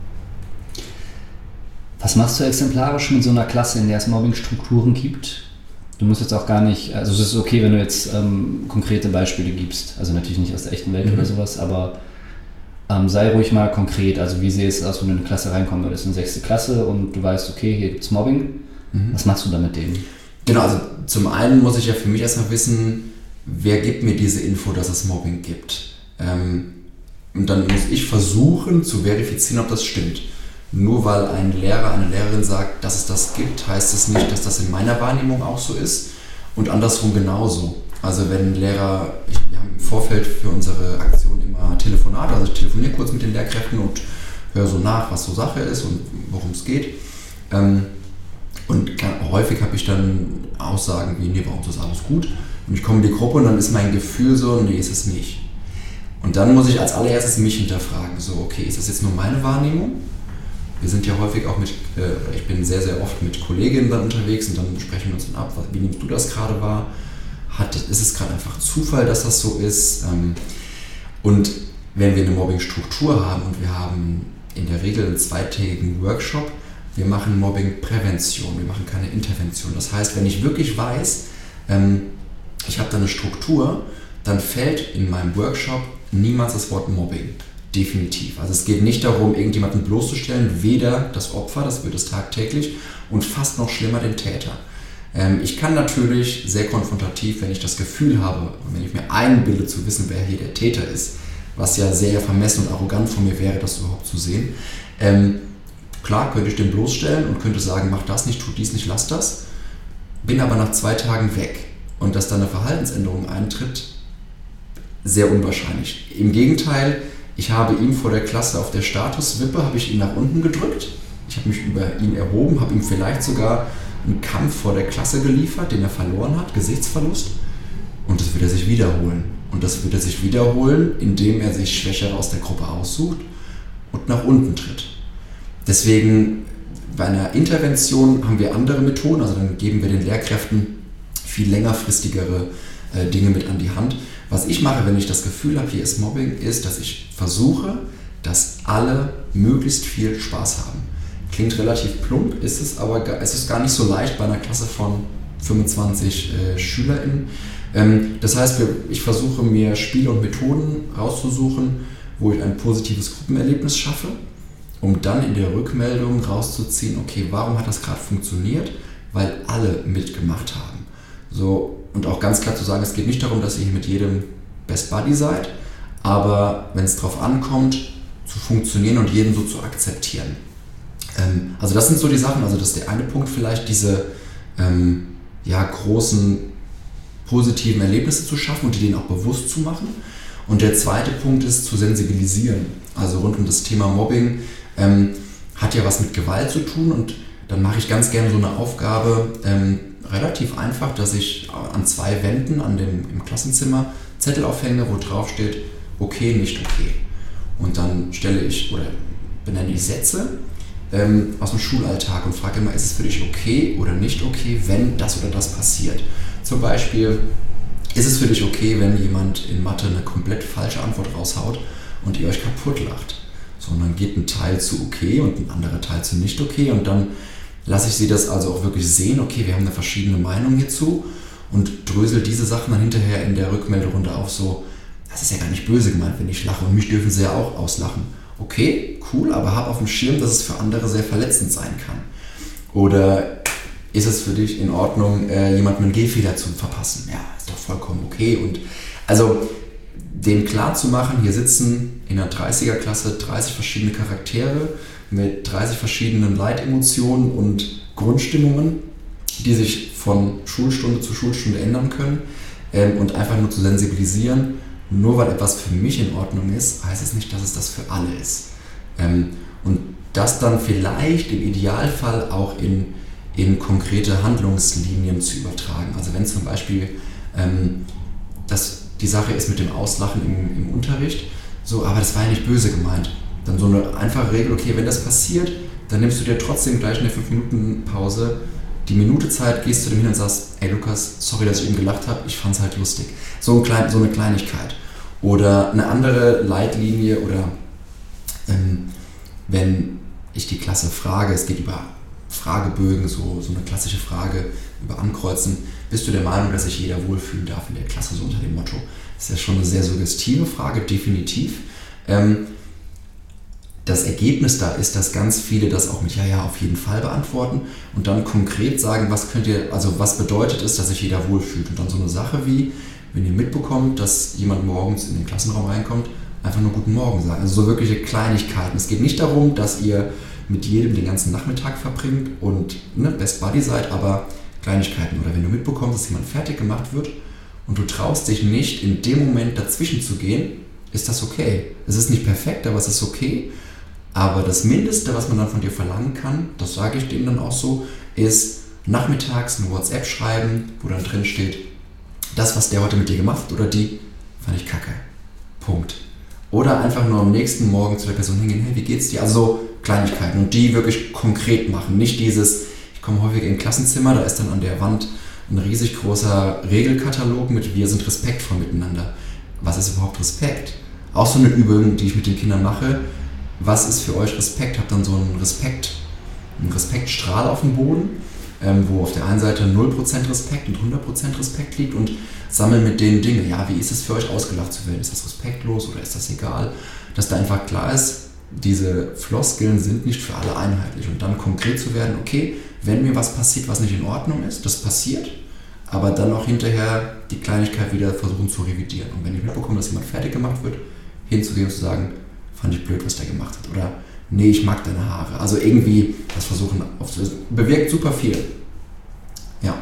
Was machst du exemplarisch mit so einer Klasse, in der es Mobbingstrukturen gibt? Du musst jetzt auch gar nicht, also es ist okay, wenn du jetzt ähm, konkrete Beispiele gibst, also natürlich nicht aus der echten Welt mhm. oder sowas, aber ähm, sei ruhig mal konkret, also wie sähe es aus, wenn du in eine Klasse reinkommen würdest, in sechste Klasse und du weißt, okay, hier gibt es Mobbing, mhm. was machst du da mit denen? Genau, also zum einen muss ich ja für mich erstmal wissen, wer gibt mir diese Info, dass es Mobbing gibt. Ähm, und dann muss ich versuchen zu verifizieren, ob das stimmt. Nur weil ein Lehrer, eine Lehrerin sagt, dass es das gibt, heißt es nicht, dass das in meiner Wahrnehmung auch so ist. Und andersrum genauso. Also wenn ein Lehrer, ich, wir haben im Vorfeld für unsere Aktion immer Telefonate, also ich telefoniere kurz mit den Lehrkräften und höre so nach, was so Sache ist und worum es geht. Ähm, und häufig habe ich dann Aussagen wie, nee, bei uns ist alles gut. Und ich komme in die Gruppe und dann ist mein Gefühl so, nee, ist es nicht. Und dann muss ich als allererstes mich hinterfragen, so, okay, ist das jetzt nur meine Wahrnehmung? Wir sind ja häufig auch mit, äh, ich bin sehr, sehr oft mit Kolleginnen dann unterwegs und dann sprechen wir uns dann ab, wie nimmst du das gerade wahr? Hat, ist es gerade einfach Zufall, dass das so ist? Ähm, und wenn wir eine Mobbingstruktur haben und wir haben in der Regel einen zweitägigen Workshop, wir machen Mobbingprävention, wir machen keine Intervention. Das heißt, wenn ich wirklich weiß, ähm, ich habe da eine Struktur, dann fällt in meinem Workshop niemals das Wort Mobbing. Definitiv. Also es geht nicht darum, irgendjemanden bloßzustellen, weder das Opfer, das wird es tagtäglich, und fast noch schlimmer den Täter. Ähm, ich kann natürlich sehr konfrontativ, wenn ich das Gefühl habe, wenn ich mir einbilde zu wissen, wer hier der Täter ist, was ja sehr vermessen und arrogant von mir wäre, das überhaupt zu sehen. Ähm, klar könnte ich den bloßstellen und könnte sagen, mach das nicht, tu dies nicht, lass das, bin aber nach zwei Tagen weg. Und dass da eine Verhaltensänderung eintritt, sehr unwahrscheinlich. Im Gegenteil, ich habe ihm vor der Klasse auf der Statuswippe, habe ich ihn nach unten gedrückt ich habe mich über ihn erhoben, habe ihm vielleicht sogar einen Kampf vor der Klasse geliefert, den er verloren hat, Gesichtsverlust. Und das wird er sich wiederholen. Und das wird er sich wiederholen, indem er sich Schwächere aus der Gruppe aussucht und nach unten tritt. Deswegen, bei einer Intervention haben wir andere Methoden, also dann geben wir den Lehrkräften viel längerfristigere äh, Dinge mit an die Hand. Was ich mache, wenn ich das Gefühl habe, hier ist Mobbing, ist, dass ich versuche, dass alle möglichst viel Spaß haben. Klingt relativ plump, ist es, aber es ist gar nicht so leicht bei einer Klasse von fünfundzwanzig äh, SchülerInnen. Ähm, das heißt, wir, ich versuche mir Spiele und Methoden rauszusuchen, wo ich ein positives Gruppenerlebnis schaffe, um dann in der Rückmeldung rauszuziehen, okay, warum hat das gerade funktioniert? Weil alle mitgemacht haben. So, und auch ganz klar zu sagen, es geht nicht darum, dass ihr mit jedem Best Buddy seid, aber wenn es drauf ankommt, zu funktionieren und jeden so zu akzeptieren. Ähm, also das sind so die Sachen, also das ist der eine Punkt vielleicht, diese ähm, ja, großen positiven Erlebnisse zu schaffen und die denen auch bewusst zu machen. Und der zweite Punkt ist zu sensibilisieren, also rund um das Thema Mobbing ähm, hat ja was mit Gewalt zu tun und dann mache ich ganz gerne so eine Aufgabe, ähm, relativ einfach, dass ich an zwei Wänden an dem, im Klassenzimmer Zettel aufhänge, wo drauf steht, okay, nicht okay. Und dann stelle ich oder benenne ich Sätze ähm, aus dem Schulalltag und frage immer, ist es für dich okay oder nicht okay, wenn das oder das passiert. Zum Beispiel, ist es für dich okay, wenn jemand in Mathe eine komplett falsche Antwort raushaut und ihr euch kaputt lacht? So, und dann geht ein Teil zu okay und ein anderer Teil zu nicht okay und dann lasse ich sie das also auch wirklich sehen, okay, wir haben eine verschiedene Meinung hierzu und drösel diese Sachen dann hinterher in der Rückmelderunde auf so, das ist ja gar nicht böse gemeint, wenn ich lache und mich dürfen sie ja auch auslachen. Okay, cool, aber hab auf dem Schirm, dass es für andere sehr verletzend sein kann. Oder ist es für dich in Ordnung, äh, jemandem einen Gehfehler zu verpassen? Ja, ist doch vollkommen okay. Und also denen klar zu machen, hier sitzen in der dreißiger-Klasse dreißig verschiedene Charaktere mit dreißig verschiedenen Leitemotionen und Grundstimmungen, die sich von Schulstunde zu Schulstunde ändern können ähm, und einfach nur zu sensibilisieren, nur weil etwas für mich in Ordnung ist, heißt es nicht, dass es das für alle ist. Ähm, und das dann vielleicht im Idealfall auch in, in konkrete Handlungslinien zu übertragen. Also wenn zum Beispiel ähm, das, die Sache ist mit dem Auslachen im, im Unterricht, so, aber das war ja nicht böse gemeint. Dann so eine einfache Regel, okay, wenn das passiert, dann nimmst du dir trotzdem gleich eine fünf Minuten Pause, die Minute Zeit, gehst zu dem hin und sagst, ey Lukas, sorry, dass ich eben gelacht habe, ich fand's halt lustig. So, ein klein, so eine Kleinigkeit. Oder eine andere Leitlinie oder ähm, wenn ich die Klasse frage, es geht über Fragebögen, so, so eine klassische Frage über Ankreuzen, bist du der Meinung, dass sich jeder wohlfühlen darf in der Klasse, so unter dem Motto? Das ist ja schon eine sehr suggestive Frage, definitiv. Ähm, Das Ergebnis da ist, dass ganz viele das auch mit Ja, ja, auf jeden Fall beantworten und dann konkret sagen, was könnt ihr, also was bedeutet es, dass sich jeder wohlfühlt. Und dann so eine Sache wie, wenn ihr mitbekommt, dass jemand morgens in den Klassenraum reinkommt, einfach nur Guten Morgen sagen. Also so wirkliche Kleinigkeiten. Es geht nicht darum, dass ihr mit jedem den ganzen Nachmittag verbringt und ne, Best Buddy seid, aber Kleinigkeiten. Oder wenn du mitbekommst, dass jemand fertig gemacht wird und du traust dich nicht, in dem Moment dazwischen zu gehen, ist das okay. Es ist nicht perfekt, aber es ist okay. Aber das Mindeste, was man dann von dir verlangen kann, das sage ich denen dann auch so, ist nachmittags ein WhatsApp schreiben, wo dann drin steht, das, was der heute mit dir gemacht hat oder die, fand ich kacke. Punkt. Oder einfach nur am nächsten Morgen zu der Person hingehen, hey, wie geht's dir? Also so Kleinigkeiten und die wirklich konkret machen. Nicht dieses, ich komme häufig in ein Klassenzimmer, da ist dann an der Wand ein riesig großer Regelkatalog mit wir sind respektvoll miteinander. Was ist überhaupt Respekt? Auch so eine Übung, die ich mit den Kindern mache. Was ist für euch Respekt? Habt dann so einen Respekt, einen Respektstrahl auf dem Boden, ähm, wo auf der einen Seite null Prozent Respekt und hundert Prozent Respekt liegt und sammeln mit denen Dinge. Ja, wie ist es für euch ausgelacht zu werden? Ist das respektlos oder ist das egal? Dass da einfach klar ist, diese Floskeln sind nicht für alle einheitlich und dann konkret zu werden, okay, wenn mir was passiert, was nicht in Ordnung ist, das passiert, aber dann auch hinterher die Kleinigkeit wieder versuchen zu revidieren. Und wenn ich mitbekomme, dass jemand fertig gemacht wird, hinzugehen und zu sagen, fand ich blöd, was der gemacht hat. Oder, nee, ich mag deine Haare. Also irgendwie das versuchen aufzulösen. Bewirkt super viel. Ja.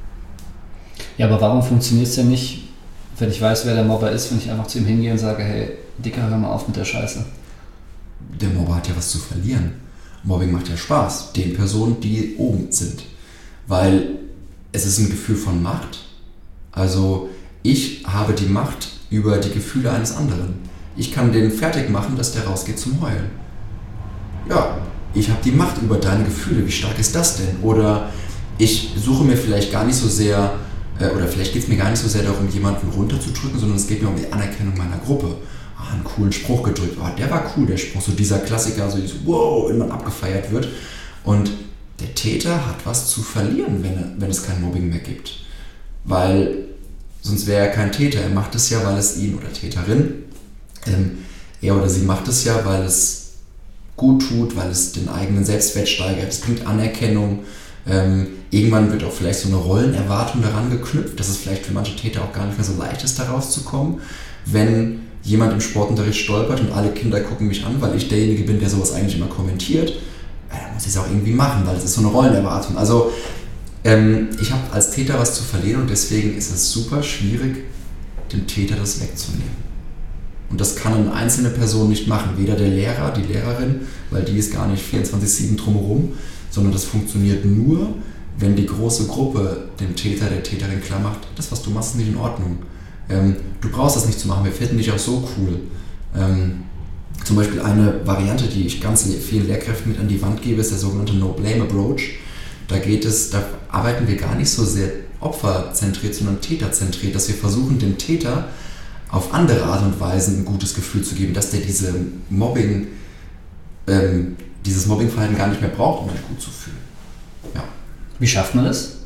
Ja, aber warum funktioniert es denn nicht, wenn ich weiß, wer der Mobber ist, wenn ich einfach zu ihm hingehe und sage, hey, Dicker, hör mal auf mit der Scheiße? Der Mobber hat ja was zu verlieren. Mobbing macht ja Spaß, den Personen, die oben sind. Weil es ist ein Gefühl von Macht. Also ich habe die Macht über die Gefühle eines anderen. Ich kann den fertig machen, dass der rausgeht zum Heulen. Ja, ich habe die Macht über deine Gefühle. Wie stark ist das denn? Oder ich suche mir vielleicht gar nicht so sehr, äh, oder vielleicht geht es mir gar nicht so sehr darum, jemanden runterzudrücken, sondern es geht mir um die Anerkennung meiner Gruppe. Ah, einen coolen Spruch gedrückt. Oh, der war cool, der Spruch. So dieser Klassiker, so dieses wow, wenn man abgefeiert wird. Und der Täter hat was zu verlieren, wenn, wenn es kein Mobbing mehr gibt. Weil sonst wäre er kein Täter. Er macht es ja, weil es ihn, oder Täterin, ähm, er oder sie macht es ja, weil es gut tut, weil es den eigenen Selbstwert steigert. Es bringt Anerkennung. Ähm, irgendwann wird auch vielleicht so eine Rollenerwartung daran geknüpft, dass es vielleicht für manche Täter auch gar nicht mehr so leicht ist, da rauszukommen. Wenn jemand im Sportunterricht stolpert und alle Kinder gucken mich an, weil ich derjenige bin, der sowas eigentlich immer kommentiert, ja, dann muss ich es auch irgendwie machen, weil es ist so eine Rollenerwartung. Also ähm, ich habe als Täter was zu verlieren und deswegen ist es super schwierig, dem Täter das wegzunehmen. Und das kann eine einzelne Person nicht machen, weder der Lehrer, die Lehrerin, weil die ist gar nicht vierundzwanzig sieben drumherum, sondern das funktioniert nur, wenn die große Gruppe dem Täter, der Täterin klar macht, das, was du machst, ist nicht in Ordnung. Ähm, du brauchst das nicht zu machen, wir finden dich auch so cool. Ähm, zum Beispiel eine Variante, die ich ganz vielen Lehrkräften mit an die Wand gebe, ist der sogenannte No-Blame-Approach. Da geht es, da arbeiten wir gar nicht so sehr opferzentriert, sondern täterzentriert, dass wir versuchen, dem Täter auf andere Art und Weise ein gutes Gefühl zu geben, dass der diese Mobbing, ähm, dieses Mobbingverhalten gar nicht mehr braucht, um sich gut zu fühlen. Ja. Wie schafft man das?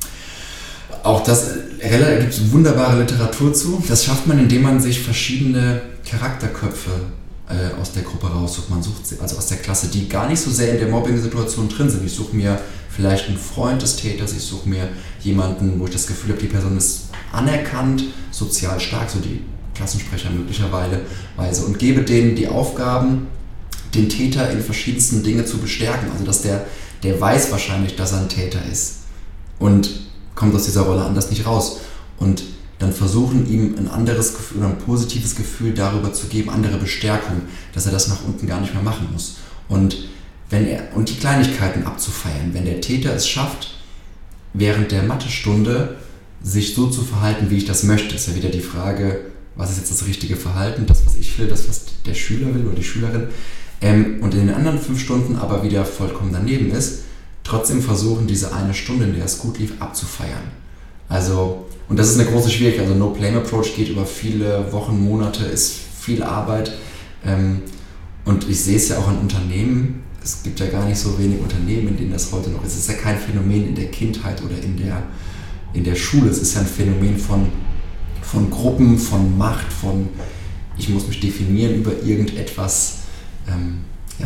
Auch das, da gibt es wunderbare Literatur zu. Das schafft man, indem man sich verschiedene Charakterköpfe äh, aus der Gruppe raussucht. Man sucht sie, also aus der Klasse, die gar nicht so sehr in der Mobbing-Situation drin sind. Ich suche mir vielleicht einen Freund des Täters, ich suche mir jemanden, wo ich das Gefühl habe, die Person ist anerkannt, sozial stark, so die Klassensprecher möglicherweise, und gebe denen die Aufgaben, den Täter in verschiedensten Dingen zu bestärken. Also dass der, der weiß wahrscheinlich, dass er ein Täter ist und kommt aus dieser Rolle anders nicht raus. Und dann versuchen ihm ein anderes Gefühl oder ein positives Gefühl darüber zu geben, andere Bestärkung, dass er das nach unten gar nicht mehr machen muss. Und, wenn er, und die Kleinigkeiten abzufeiern. Wenn der Täter es schafft, während der Mathestunde sich so zu verhalten, wie ich das möchte, ist ja wieder die Frage, was ist jetzt das richtige Verhalten, das, was ich will, das, was der Schüler will oder die Schülerin, ähm, und in den anderen fünf Stunden aber wieder vollkommen daneben ist, trotzdem versuchen, diese eine Stunde, in der es gut lief, abzufeiern. Also, und das ist eine große Schwierigkeit. Also No-Blame-Approach geht über viele Wochen, Monate, ist viel Arbeit. Ähm, und ich sehe es ja auch an Unternehmen. Es gibt ja gar nicht so wenig Unternehmen, in denen das heute noch ist. Es ist ja kein Phänomen in der Kindheit oder in der, in der Schule. Es ist ja ein Phänomen von, von Gruppen, von Macht, von ich muss mich definieren über irgendetwas. Ähm, ja.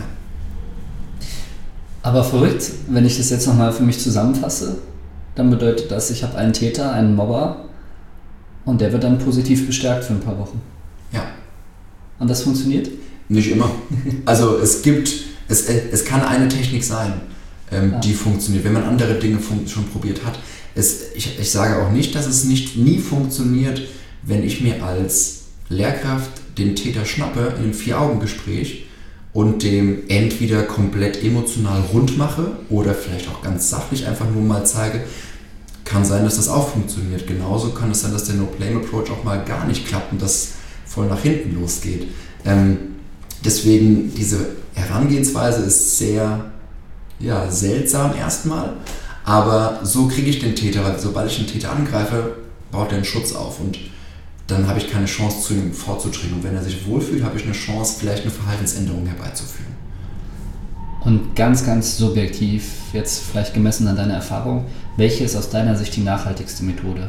Aber verrückt, wenn ich das jetzt nochmal für mich zusammenfasse, dann bedeutet das, ich habe einen Täter, einen Mobber und der wird dann positiv bestärkt für ein paar Wochen. Ja. Und das funktioniert? Nicht immer. Also es gibt, es, es kann eine Technik sein, ähm, ah. die funktioniert, wenn man andere Dinge fun- schon probiert hat. Es, ich, ich sage auch nicht, dass es nicht nie funktioniert, wenn ich mir als Lehrkraft den Täter schnappe in einem Vier-Augen-Gespräch und dem entweder komplett emotional rund mache oder vielleicht auch ganz sachlich einfach nur mal zeige, kann sein, dass das auch funktioniert. Genauso kann es sein, dass der No-Blame-Approach auch mal gar nicht klappt und das voll nach hinten losgeht. Ähm, deswegen, diese Herangehensweise ist sehr ja, seltsam erstmal, aber so kriege ich den Täter, weil sobald ich den Täter angreife, baut er einen Schutz auf und dann habe ich keine Chance, zu ihm vorzudringen. Und wenn er sich wohlfühlt, habe ich eine Chance, vielleicht eine Verhaltensänderung herbeizuführen. Und ganz, ganz subjektiv, jetzt vielleicht gemessen an deiner Erfahrung, welche ist aus deiner Sicht die nachhaltigste Methode?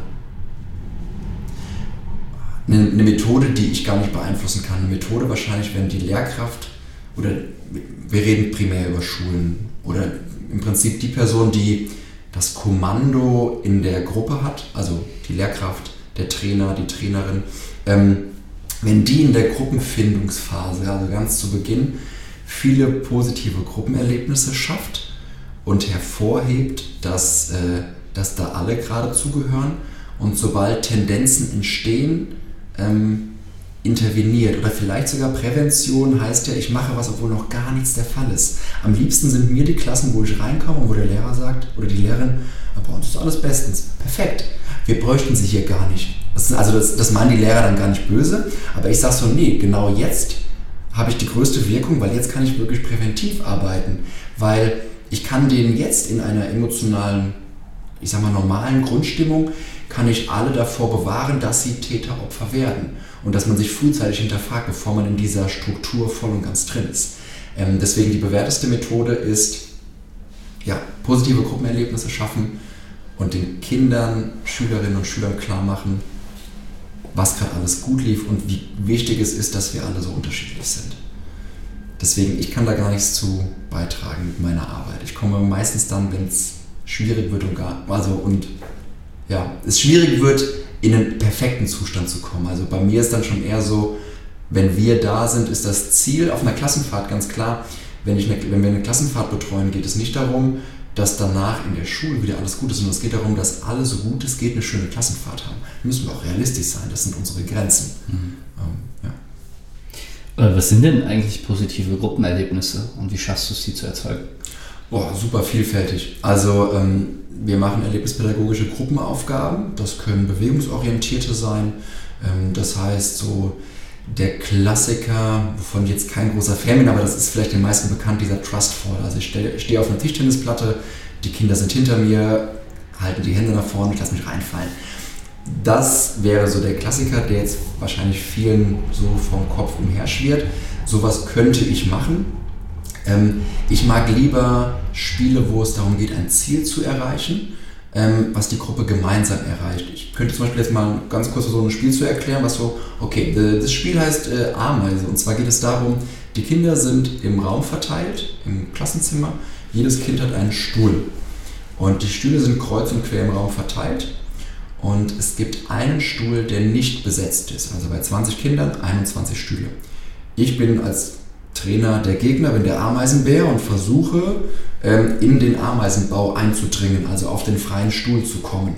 Eine, eine Methode, die ich gar nicht beeinflussen kann. Eine Methode wahrscheinlich, wenn die Lehrkraft, oder wir reden primär über Schulen, oder im Prinzip die Person, die das Kommando in der Gruppe hat, also die Lehrkraft, der Trainer, die Trainerin, ähm, wenn die in der Gruppenfindungsphase, also ganz zu Beginn, viele positive Gruppenerlebnisse schafft und hervorhebt, dass, äh, dass da alle gerade zugehören und sobald Tendenzen entstehen, ähm, interveniert oder vielleicht sogar Prävention heißt ja, ich mache was, obwohl noch gar nichts der Fall ist. Am liebsten sind mir die Klassen, wo ich reinkomme und wo der Lehrer sagt oder die Lehrerin, bei uns ist alles bestens, perfekt, wir bräuchten sie hier gar nicht. Das ist, also das, das meinen die Lehrer dann gar nicht böse, aber ich sage so, nee, genau jetzt habe ich die größte Wirkung, weil jetzt kann ich wirklich präventiv arbeiten, weil ich kann denen jetzt in einer emotionalen, ich sag mal normalen Grundstimmung, kann ich alle davor bewahren, dass sie Täter-Opfer werden und dass man sich frühzeitig hinterfragt, bevor man in dieser Struktur voll und ganz drin ist. Ähm, deswegen die bewährteste Methode ist, ja, positive Gruppenerlebnisse schaffen und den Kindern, Schülerinnen und Schülern klar machen, was gerade alles gut lief und wie wichtig es ist, dass wir alle so unterschiedlich sind. Deswegen, ich kann da gar nichts zu beitragen mit meiner Arbeit. Ich komme meistens dann, wenn es schwierig wird und gar, also und ja, es schwierig wird, in einen perfekten Zustand zu kommen. Also bei mir ist dann schon eher so, wenn wir da sind, ist das Ziel auf einer Klassenfahrt ganz klar. Wenn, ich eine, wenn wir eine Klassenfahrt betreuen, geht es nicht darum, dass danach in der Schule wieder alles gut ist, sondern es geht darum, dass alle so gut es geht eine schöne Klassenfahrt haben. Da müssen wir auch realistisch sein, das sind unsere Grenzen. Mhm. Ähm, ja. Was sind denn eigentlich positive Gruppenerlebnisse und wie schaffst du es, sie zu erzeugen? Boah, super vielfältig. Also ähm, wir machen erlebnispädagogische Gruppenaufgaben, das können bewegungsorientierte sein, ähm, das heißt so der Klassiker, wovon ich jetzt kein großer Fan bin, aber das ist vielleicht den meisten bekannt, dieser Trustfall. Also ich stehe, stehe auf einer Tischtennisplatte, die Kinder sind hinter mir, halten die Hände nach vorne, ich lasse mich reinfallen. Das wäre so der Klassiker, der jetzt wahrscheinlich vielen so vom Kopf umherschwirrt. Sowas könnte ich machen. Ähm, ich mag lieber Spiele, wo es darum geht, ein Ziel zu erreichen, ähm, was die Gruppe gemeinsam erreicht. Ich könnte zum Beispiel jetzt mal ganz kurz so ein Spiel zu erklären, was so, okay, das Spiel heißt äh, Ameise und zwar geht es darum, die Kinder sind im Raum verteilt, im Klassenzimmer, jedes Kind hat einen Stuhl und die Stühle sind kreuz und quer im Raum verteilt und es gibt einen Stuhl, der nicht besetzt ist, also bei zwanzig Kindern einundzwanzig Stühle. Ich bin als Trainer der Gegner, bin der Ameisenbär und versuche ähm, in den Ameisenbau einzudringen, also auf den freien Stuhl zu kommen.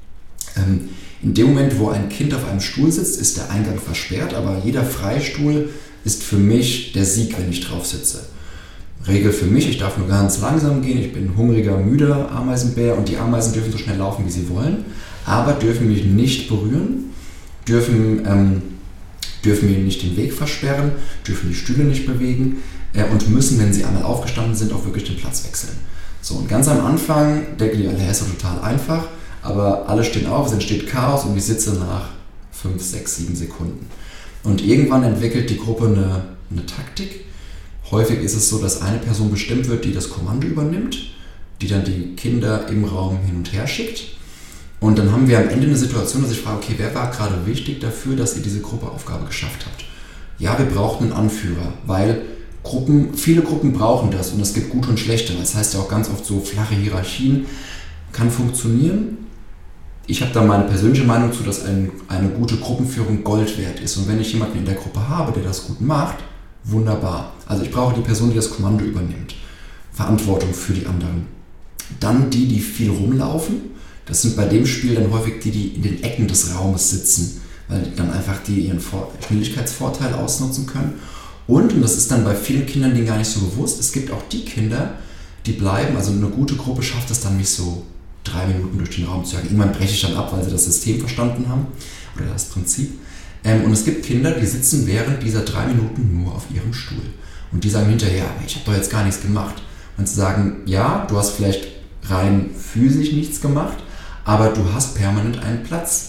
Ähm, in dem Moment, wo ein Kind auf einem Stuhl sitzt, ist der Eingang versperrt, aber jeder freie Stuhl ist für mich der Sieg, wenn ich drauf sitze. Regel für mich, ich darf nur ganz langsam gehen, ich bin ein hungriger, müder Ameisenbär und die Ameisen dürfen so schnell laufen, wie sie wollen, aber dürfen mich nicht berühren, dürfen... Ähm, dürfen mir nicht den Weg versperren, dürfen die Stühle nicht bewegen äh, und müssen, wenn sie einmal aufgestanden sind, auch wirklich den Platz wechseln. So, und ganz am Anfang denken die alle, ja, ist doch total einfach, aber alle stehen auf, es entsteht Chaos und ich sitze nach fünf, sechs, sieben Sekunden. Und irgendwann entwickelt die Gruppe eine, eine Taktik. Häufig ist es so, dass eine Person bestimmt wird, die das Kommando übernimmt, die dann die Kinder im Raum hin und her schickt. Und dann haben wir am Ende eine Situation, dass ich frage, okay, wer war gerade wichtig dafür, dass ihr diese Gruppeaufgabe geschafft habt? Ja, wir brauchen einen Anführer, weil Gruppen, viele Gruppen brauchen das und es gibt gute und schlechte. Das heißt ja auch ganz oft so flache Hierarchien, kann funktionieren. Ich habe da meine persönliche Meinung zu, dass ein, eine gute Gruppenführung Gold wert ist. Und wenn ich jemanden in der Gruppe habe, der das gut macht, wunderbar. Also ich brauche die Person, die das Kommando übernimmt. Verantwortung für die anderen. Dann die, die viel rumlaufen. Das sind bei dem Spiel dann häufig die, die in den Ecken des Raumes sitzen, weil die dann einfach die ihren Vor- Schnelligkeitsvorteil ausnutzen können. Und, und das ist dann bei vielen Kindern denen gar nicht so bewusst, es gibt auch die Kinder, die bleiben, also eine gute Gruppe schafft es dann nicht so drei Minuten durch den Raum zu jagen. Irgendwann breche ich dann ab, weil sie das System verstanden haben oder das Prinzip. Ähm, und es gibt Kinder, die sitzen während dieser drei Minuten nur auf ihrem Stuhl. Und die sagen hinterher, ich habe doch jetzt gar nichts gemacht. Und sie sagen, ja, du hast vielleicht rein physisch nichts gemacht, aber du hast permanent einen Platz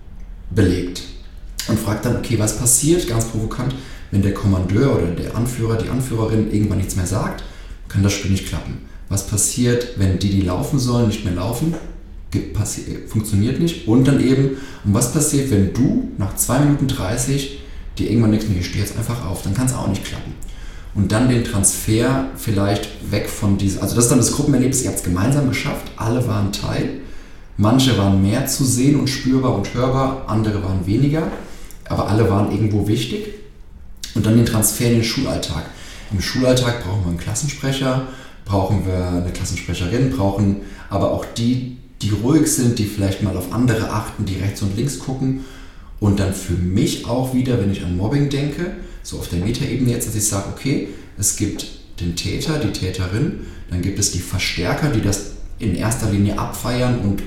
belegt. Und fragt dann, okay, was passiert, ganz provokant, wenn der Kommandeur oder der Anführer, die Anführerin irgendwann nichts mehr sagt, kann das Spiel nicht klappen. Was passiert, wenn die, die laufen sollen, nicht mehr laufen? Passi- funktioniert nicht. Und dann eben, und was passiert, wenn du nach zwei Minuten dreißig dir irgendwann nichts mehr, ich stehe jetzt einfach auf, dann kann es auch nicht klappen. Und dann den Transfer vielleicht weg von diesem, also das ist dann das Gruppenerlebnis, ihr habt es gemeinsam geschafft, alle waren Teil. Manche waren mehr zu sehen und spürbar und hörbar, andere waren weniger, aber alle waren irgendwo wichtig. Und dann den Transfer in den Schulalltag. Im Schulalltag brauchen wir einen Klassensprecher, brauchen wir eine Klassensprecherin, brauchen aber auch die, die ruhig sind, die vielleicht mal auf andere achten, die rechts und links gucken. Und dann für mich auch wieder, wenn ich an Mobbing denke, so auf der Metaebene jetzt, dass ich sage, okay, es gibt den Täter, die Täterin, dann gibt es die Verstärker, die das in erster Linie abfeiern und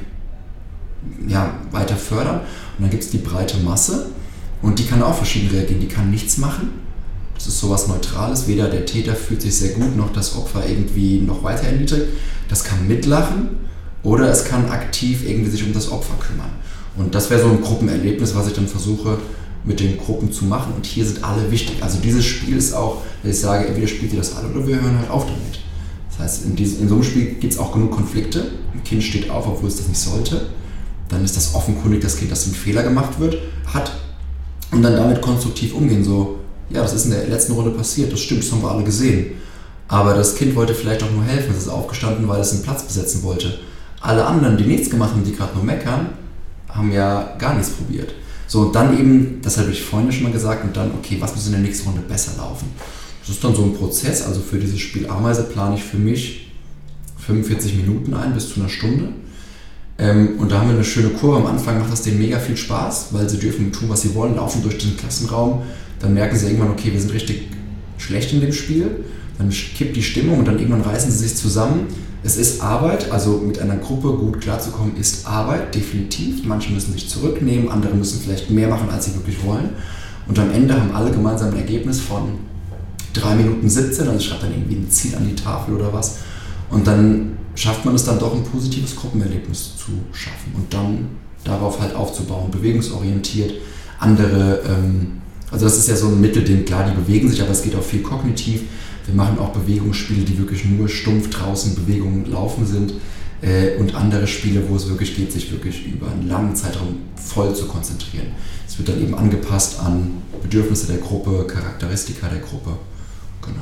ja, weiter fördern. Und dann gibt es die breite Masse und die kann auch verschieden reagieren. Die kann nichts machen. Das ist sowas Neutrales. Weder der Täter fühlt sich sehr gut, noch das Opfer irgendwie noch weiter erniedrigt. Das kann mitlachen oder es kann aktiv irgendwie sich um das Opfer kümmern. Und das wäre so ein Gruppenerlebnis, was ich dann versuche mit den Gruppen zu machen. Und hier sind alle wichtig. Also dieses Spiel ist auch, dass ich sage, entweder spielt ihr das alle oder wir hören halt auf damit. Das heißt, in, diesem, in so einem Spiel gibt es auch genug Konflikte. Ein Kind steht auf, obwohl es das nicht sollte. Dann ist das offenkundig das Kind, das einen Fehler gemacht wird, hat. Und dann damit konstruktiv umgehen. So, ja, das ist in der letzten Runde passiert. Das stimmt, das haben wir alle gesehen. Aber das Kind wollte vielleicht auch nur helfen. Es ist aufgestanden, weil es einen Platz besetzen wollte. Alle anderen, die nichts gemacht haben, die gerade nur meckern, haben ja gar nichts probiert. So, und dann eben, das habe ich vorhin schon mal gesagt, und dann, okay, was muss in der nächsten Runde besser laufen? Das ist dann so ein Prozess, also für dieses Spiel Ameise plane ich für mich fünfundvierzig Minuten ein, bis zu einer Stunde. Ähm, und da haben wir eine schöne Kurve. Am Anfang macht das denen mega viel Spaß, weil sie dürfen tun, was sie wollen, laufen durch den Klassenraum. Dann merken sie irgendwann, okay, wir sind richtig schlecht in dem Spiel. Dann kippt die Stimmung und dann irgendwann reißen sie sich zusammen. Es ist Arbeit, also mit einer Gruppe gut klarzukommen, ist Arbeit, definitiv. Manche müssen sich zurücknehmen, andere müssen vielleicht mehr machen, als sie wirklich wollen. Und am Ende haben alle gemeinsam ein Ergebnis von drei Minuten siebzehn, also schreibt dann irgendwie ein Ziel an die Tafel oder was. Und dann schafft man es dann doch, ein positives Gruppenerlebnis zu schaffen und dann darauf halt aufzubauen, bewegungsorientiert, andere, ähm, also das ist ja so ein Mittelding, klar, die bewegen sich, aber es geht auch viel kognitiv. Wir machen auch Bewegungsspiele, die wirklich nur stumpf draußen Bewegungen laufen sind äh, und andere Spiele, wo es wirklich geht, sich wirklich über einen langen Zeitraum voll zu konzentrieren. Es wird dann eben angepasst an Bedürfnisse der Gruppe, Charakteristika der Gruppe. Genau.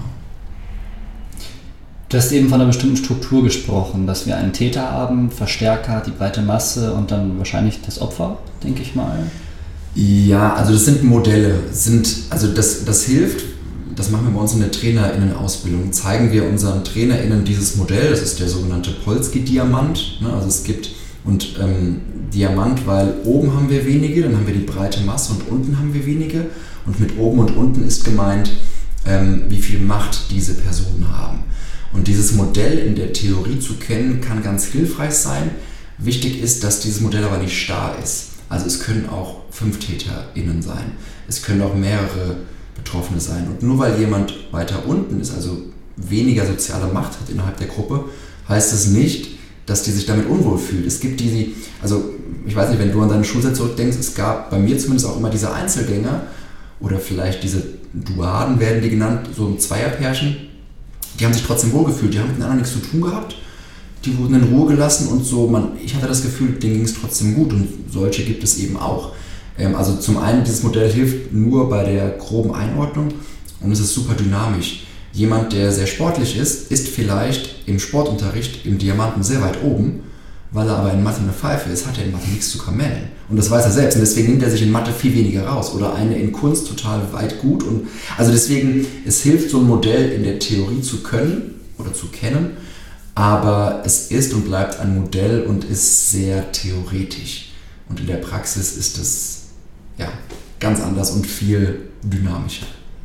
Du hast eben von einer bestimmten Struktur gesprochen, dass wir einen Täter haben, Verstärker, die breite Masse und dann wahrscheinlich das Opfer, denke ich mal. Ja, also das sind Modelle. Sind, also das, das hilft, das machen wir bei uns in der TrainerInnen-Ausbildung. Zeigen wir unseren TrainerInnen dieses Modell, das ist der sogenannte Polsky-Diamant. Ne? Also es gibt und ähm, Diamant, weil oben haben wir wenige, dann haben wir die breite Masse und unten haben wir wenige. Und mit oben und unten ist gemeint, ähm, wie viel Macht diese Personen haben. Und dieses Modell in der Theorie zu kennen, kann ganz hilfreich sein. Wichtig ist, dass dieses Modell aber nicht starr ist. Also es können auch fünf TäterInnen sein. Es können auch mehrere Betroffene sein. Und nur weil jemand weiter unten ist, also weniger soziale Macht hat innerhalb der Gruppe, heißt es nicht, dass die sich damit unwohl fühlt. Es gibt die, die, also ich weiß nicht, wenn du an deine Schulzeit zurückdenkst, es gab bei mir zumindest auch immer diese Einzelgänger oder vielleicht diese Duaden werden die genannt, so ein Zweierpärchen, die haben sich trotzdem wohlgefühlt, die haben mit den anderen nichts zu tun gehabt, die wurden in Ruhe gelassen und so, man, ich hatte das Gefühl, denen ging es trotzdem gut und solche gibt es eben auch. Ähm, also zum einen, dieses Modell hilft nur bei der groben Einordnung und es ist super dynamisch. Jemand, der sehr sportlich ist, ist vielleicht im Sportunterricht im Diamanten sehr weit oben, weil er aber in Mathe eine Pfeife ist, hat er in Mathe nichts zu kamellen. Und das weiß er selbst und deswegen nimmt er sich in Mathe viel weniger raus. Oder eine in Kunst total weit gut. Und also deswegen, es hilft so ein Modell in der Theorie zu können oder zu kennen, aber es ist und bleibt ein Modell und ist sehr theoretisch. Und in der Praxis ist es ja, ganz anders und viel dynamischer.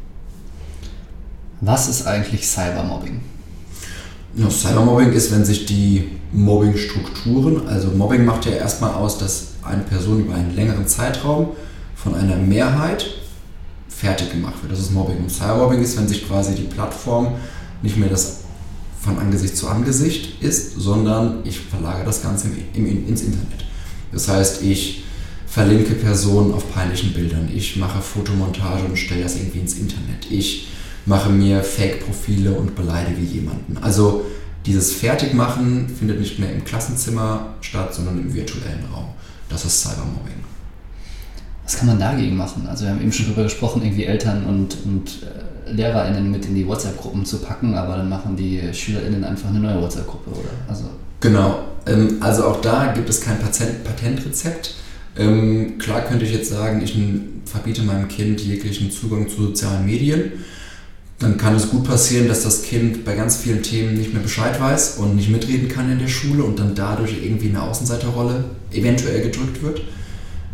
Was ist eigentlich Cybermobbing? Ja, Cybermobbing ist, wenn sich die Mobbingstrukturen, also Mobbing macht ja erstmal aus, dass eine Person über einen längeren Zeitraum von einer Mehrheit fertig gemacht wird. Das ist Mobbing. Und Cybermobbing ist, wenn sich quasi die Plattform nicht mehr das von Angesicht zu Angesicht ist, sondern ich verlagere das Ganze im, im, ins Internet. Das heißt, ich verlinke Personen auf peinlichen Bildern, ich mache Fotomontage und stelle das irgendwie ins Internet, ich mache mir Fake-Profile und beleidige jemanden. Also dieses Fertigmachen findet nicht mehr im Klassenzimmer statt, sondern im virtuellen Raum. Das ist Cybermobbing. Was kann man dagegen machen? Also wir haben eben schon darüber gesprochen, irgendwie Eltern und, und äh, LehrerInnen mit in die WhatsApp-Gruppen zu packen, aber dann machen die SchülerInnen einfach eine neue WhatsApp-Gruppe, oder? Also genau. Ähm, also auch da gibt es kein Patent- Patentrezept. Ähm, klar könnte ich jetzt sagen, ich verbiete meinem Kind jeglichen Zugang zu sozialen Medien. Dann kann es gut passieren, dass das Kind bei ganz vielen Themen nicht mehr Bescheid weiß und nicht mitreden kann in der Schule und dann dadurch irgendwie eine Außenseiterrolle eventuell gedrückt wird.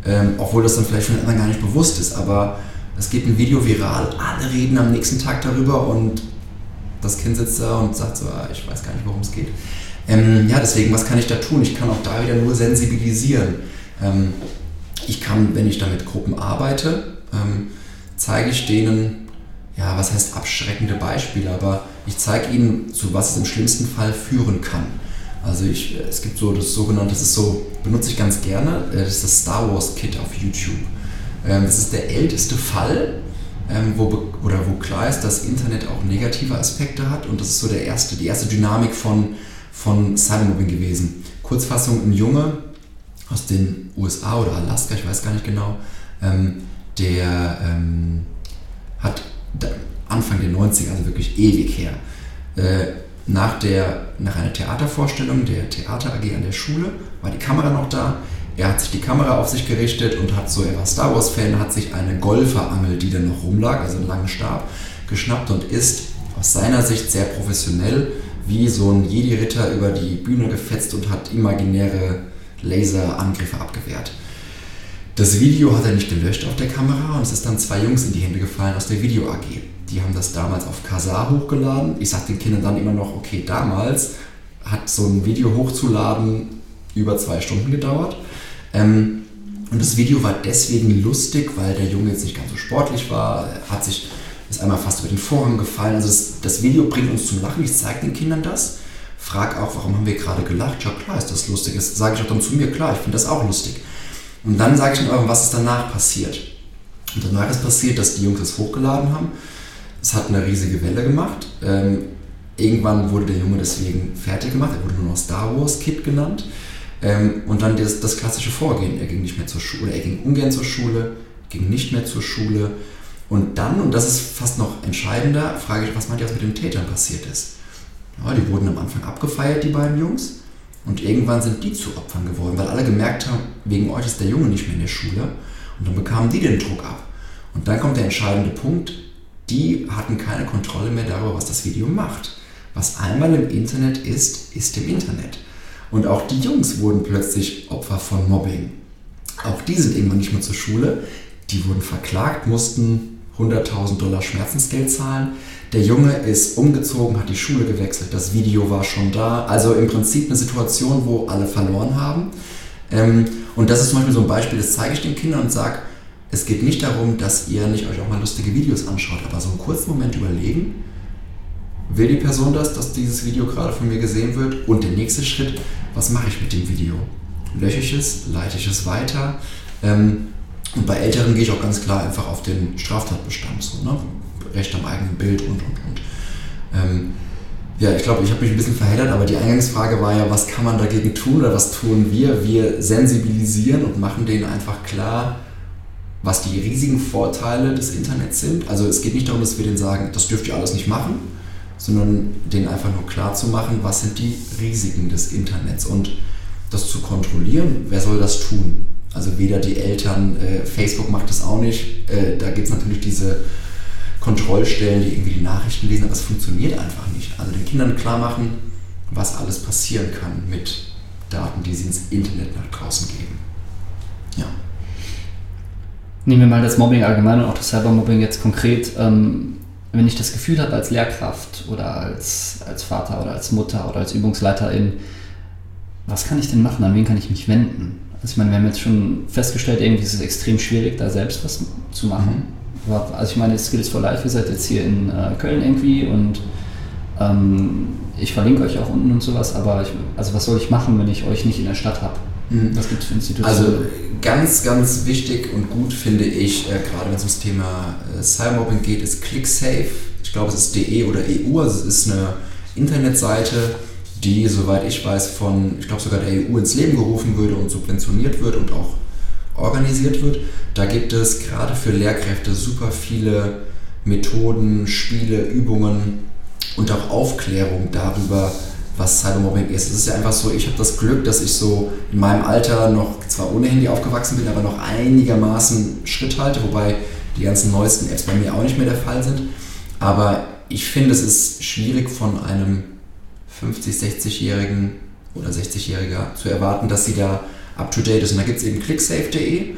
ähm, obwohl das dann vielleicht von den anderen gar nicht bewusst ist, aber es geht ein Video viral, alle reden am nächsten Tag darüber und das Kind sitzt da und sagt so, ah, ich weiß gar nicht, worum es geht. Ähm, ja, deswegen, was kann ich da tun? Ich kann auch da wieder nur sensibilisieren. Ähm, ich kann, wenn ich da mit Gruppen arbeite, ähm, zeige ich denen, ja, was heißt abschreckende Beispiele, aber ich zeige ihnen, zu was es im schlimmsten Fall führen kann. Also ich, es gibt so das sogenannte, das ist so, benutze ich ganz gerne, das ist das Star Wars Kit auf YouTube. Ähm, das ist der älteste Fall, ähm, wo, oder wo klar ist, dass Internet auch negative Aspekte hat und das ist so der erste, die erste Dynamik von, von Cybermobbing gewesen. Kurzfassung, ein Junge aus den U S A oder Alaska, ich weiß gar nicht genau, ähm, der ähm, hat Anfang der neunziger, also wirklich ewig her, äh, nach, der, nach einer Theatervorstellung der Theater A G an der Schule, war die Kamera noch da, er hat sich die Kamera auf sich gerichtet und hat so, er war Star Wars Fan, hat sich eine Golferangel, die dann noch rumlag, also einen langen Stab, geschnappt und ist aus seiner Sicht sehr professionell wie so ein Jedi-Ritter über die Bühne gefetzt und hat imaginäre Laserangriffe abgewehrt. Das Video hat er nicht gelöscht auf der Kamera und es ist dann zwei Jungs in die Hände gefallen aus der Video A G. Die haben das damals auf Kazaa hochgeladen. Ich sage den Kindern dann immer noch, okay, damals hat so ein Video hochzuladen über zwei Stunden gedauert. Ähm, und das Video war deswegen lustig, weil der Junge jetzt nicht ganz so sportlich war, hat sich, ist einmal fast über den Vorhang gefallen. Also das, das Video bringt uns zum Lachen, ich zeige den Kindern das, frage auch, warum haben wir gerade gelacht? Ja klar ist das lustig, das sage ich auch dann zu mir, klar, ich finde das auch lustig. Und dann sage ich ihnen, was ist danach passiert? Und danach ist passiert, dass die Jungs es hochgeladen haben. Es hat eine riesige Welle gemacht. Ähm, irgendwann wurde der Junge deswegen fertig gemacht. Er wurde nur noch Star Wars Kid genannt. Ähm, und dann das, das klassische Vorgehen. Er ging nicht mehr zur Schule, oder er ging ungern zur Schule, ging nicht mehr zur Schule. Und dann, und das ist fast noch entscheidender, frage ich, was meint ihr, was mit den Tätern passiert ist? Ja, die wurden am Anfang abgefeiert, die beiden Jungs. Und irgendwann sind die zu Opfern geworden, weil alle gemerkt haben, wegen euch ist der Junge nicht mehr in der Schule. Und dann bekamen die den Druck ab. Und dann kommt der entscheidende Punkt, die hatten keine Kontrolle mehr darüber, was das Video macht. Was einmal im Internet ist, ist im Internet. Und auch die Jungs wurden plötzlich Opfer von Mobbing. Auch die sind irgendwann nicht mehr zur Schule. Die wurden verklagt, mussten hunderttausend Dollar Schmerzensgeld zahlen. Der Junge ist umgezogen, hat die Schule gewechselt, das Video war schon da. Also im Prinzip eine Situation, wo alle verloren haben. Ähm, und das ist zum Beispiel so ein Beispiel, das zeige ich den Kindern und sage, es geht nicht darum, dass ihr nicht euch auch mal lustige Videos anschaut, aber so einen kurzen Moment überlegen, will die Person das, dass dieses Video gerade von mir gesehen wird? Und der nächste Schritt, was mache ich mit dem Video? Lösche ich es? Leite ich es weiter? Ähm, und bei Älteren gehe ich auch ganz klar einfach auf den Straftatbestand, so, ne? Recht am eigenen Bild und, und, und. Ähm, ja, ich glaube, ich habe mich ein bisschen verheddert, aber die Eingangsfrage war ja, was kann man dagegen tun oder was tun wir? Wir sensibilisieren und machen denen einfach klar, was die riesigen Vorteile des Internets sind. Also es geht nicht darum, dass wir denen sagen, das dürft ihr alles nicht machen, sondern denen einfach nur klar zu machen, was sind die Risiken des Internets und das zu kontrollieren, wer soll das tun? Also weder die Eltern, äh, Facebook macht das auch nicht, äh, da gibt es natürlich diese Kontrollstellen, die irgendwie die Nachrichten lesen, aber es funktioniert einfach nicht. Also den Kindern klar machen, was alles passieren kann mit Daten, die sie ins Internet nach draußen geben. Ja. Nehmen wir mal das Mobbing allgemein und auch das Cybermobbing jetzt konkret. Ähm, wenn ich das Gefühl habe, als Lehrkraft oder als, als Vater oder als Mutter oder als Übungsleiterin, was kann ich denn machen? An wen kann ich mich wenden? Also ich meine, wir haben jetzt schon festgestellt, irgendwie ist es extrem schwierig, da selbst was zu machen. Mhm. Also ich meine, Skills for Life, ihr seid jetzt hier in äh, Köln irgendwie und ähm, ich verlinke euch auch unten und sowas, aber ich, also was soll ich machen, wenn ich euch nicht in der Stadt habe? Mhm. Was gibt es für Institutionen? Also ganz, ganz wichtig und gut finde ich, äh, gerade wenn es ums Thema äh, Cybermobbing geht, ist ClickSafe. Ich glaube, es ist de oder E U, also es ist eine Internetseite, die, soweit ich weiß, von, ich glaube sogar der E U ins Leben gerufen würde und subventioniert wird und auch organisiert wird. Da gibt es gerade für Lehrkräfte super viele Methoden, Spiele, Übungen und auch Aufklärung darüber, was Cybermobbing ist. Es ist ja einfach so, ich habe das Glück, dass ich so in meinem Alter noch, zwar ohne Handy aufgewachsen bin, aber noch einigermaßen Schritt halte, wobei die ganzen neuesten Apps bei mir auch nicht mehr der Fall sind. Aber ich finde, es ist schwierig von einem fünfzig-, sechzigjährigen oder sechzigjähriger zu erwarten, dass sie da up to date ist. Und da gibt es eben clicksafe punkt de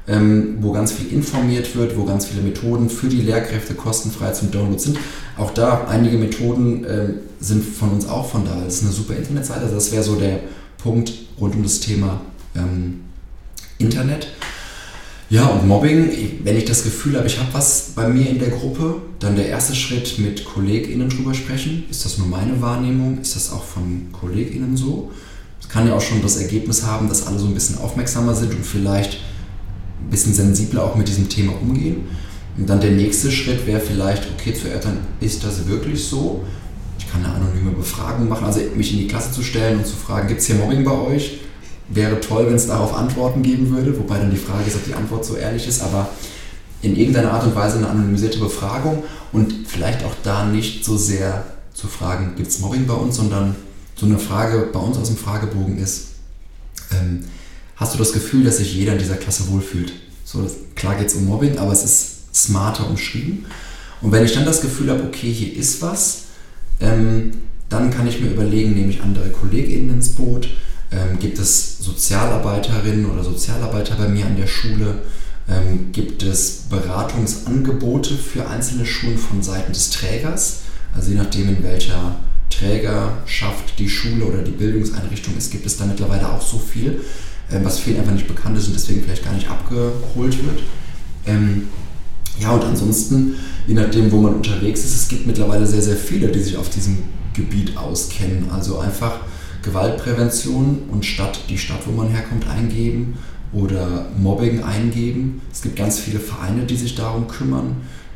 ähm, wo ganz viel informiert wird, wo ganz viele Methoden für die Lehrkräfte kostenfrei zum Download sind. Auch da, einige Methoden ähm, sind von uns auch von da. Das ist eine super Internetseite. Also das wäre so der Punkt rund um das Thema ähm, Internet. Ja, und Mobbing, wenn ich das Gefühl habe, ich habe was bei mir in der Gruppe, dann der erste Schritt mit KollegInnen drüber sprechen. Ist das nur meine Wahrnehmung? Ist das auch von KollegInnen so? Das kann ja auch schon das Ergebnis haben, dass alle so ein bisschen aufmerksamer sind und vielleicht ein bisschen sensibler auch mit diesem Thema umgehen. Und dann der nächste Schritt wäre vielleicht, okay, zu erörtern, ist das wirklich so? Ich kann eine anonyme Befragung machen, also mich in die Klasse zu stellen und zu fragen, gibt es hier Mobbing bei euch? Wäre toll, wenn es darauf Antworten geben würde, wobei dann die Frage ist, ob die Antwort so ehrlich ist, aber in irgendeiner Art und Weise eine anonymisierte Befragung und vielleicht auch da nicht so sehr zu fragen, gibt es Mobbing bei uns, sondern so eine Frage bei uns aus dem Fragebogen ist, ähm, hast du das Gefühl, dass sich jeder in dieser Klasse wohlfühlt? So, das, klar geht es um Mobbing, aber es ist smarter umschrieben. Und wenn ich dann das Gefühl habe, okay, hier ist was, ähm, dann kann ich mir überlegen, nehme ich andere KollegInnen ins Boot, Ähm, gibt es Sozialarbeiterinnen oder Sozialarbeiter bei mir an der Schule? Ähm, gibt es Beratungsangebote für einzelne Schulen von Seiten des Trägers? Also je nachdem, in welcher Trägerschaft die Schule oder die Bildungseinrichtung ist, gibt es da mittlerweile auch so viel, ähm, was vielen einfach nicht bekannt ist und deswegen vielleicht gar nicht abgeholt wird. Ähm, ja, und ansonsten, je nachdem, wo man unterwegs ist, es gibt mittlerweile sehr, sehr viele, die sich auf diesem Gebiet auskennen. Also einfach Gewaltprävention und Stadt, die Stadt, wo man herkommt, eingeben oder Mobbing eingeben. Es gibt ganz viele Vereine, die sich darum kümmern.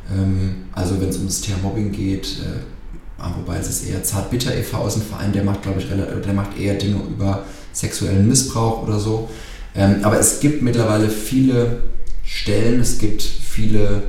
Also wenn es um das Thema Mobbing geht, wobei es ist eher Zartbitter e V aus dem Verein, der macht, glaube ich, der macht eher Dinge über sexuellen Missbrauch oder so. Aber es gibt mittlerweile viele Stellen, es gibt viele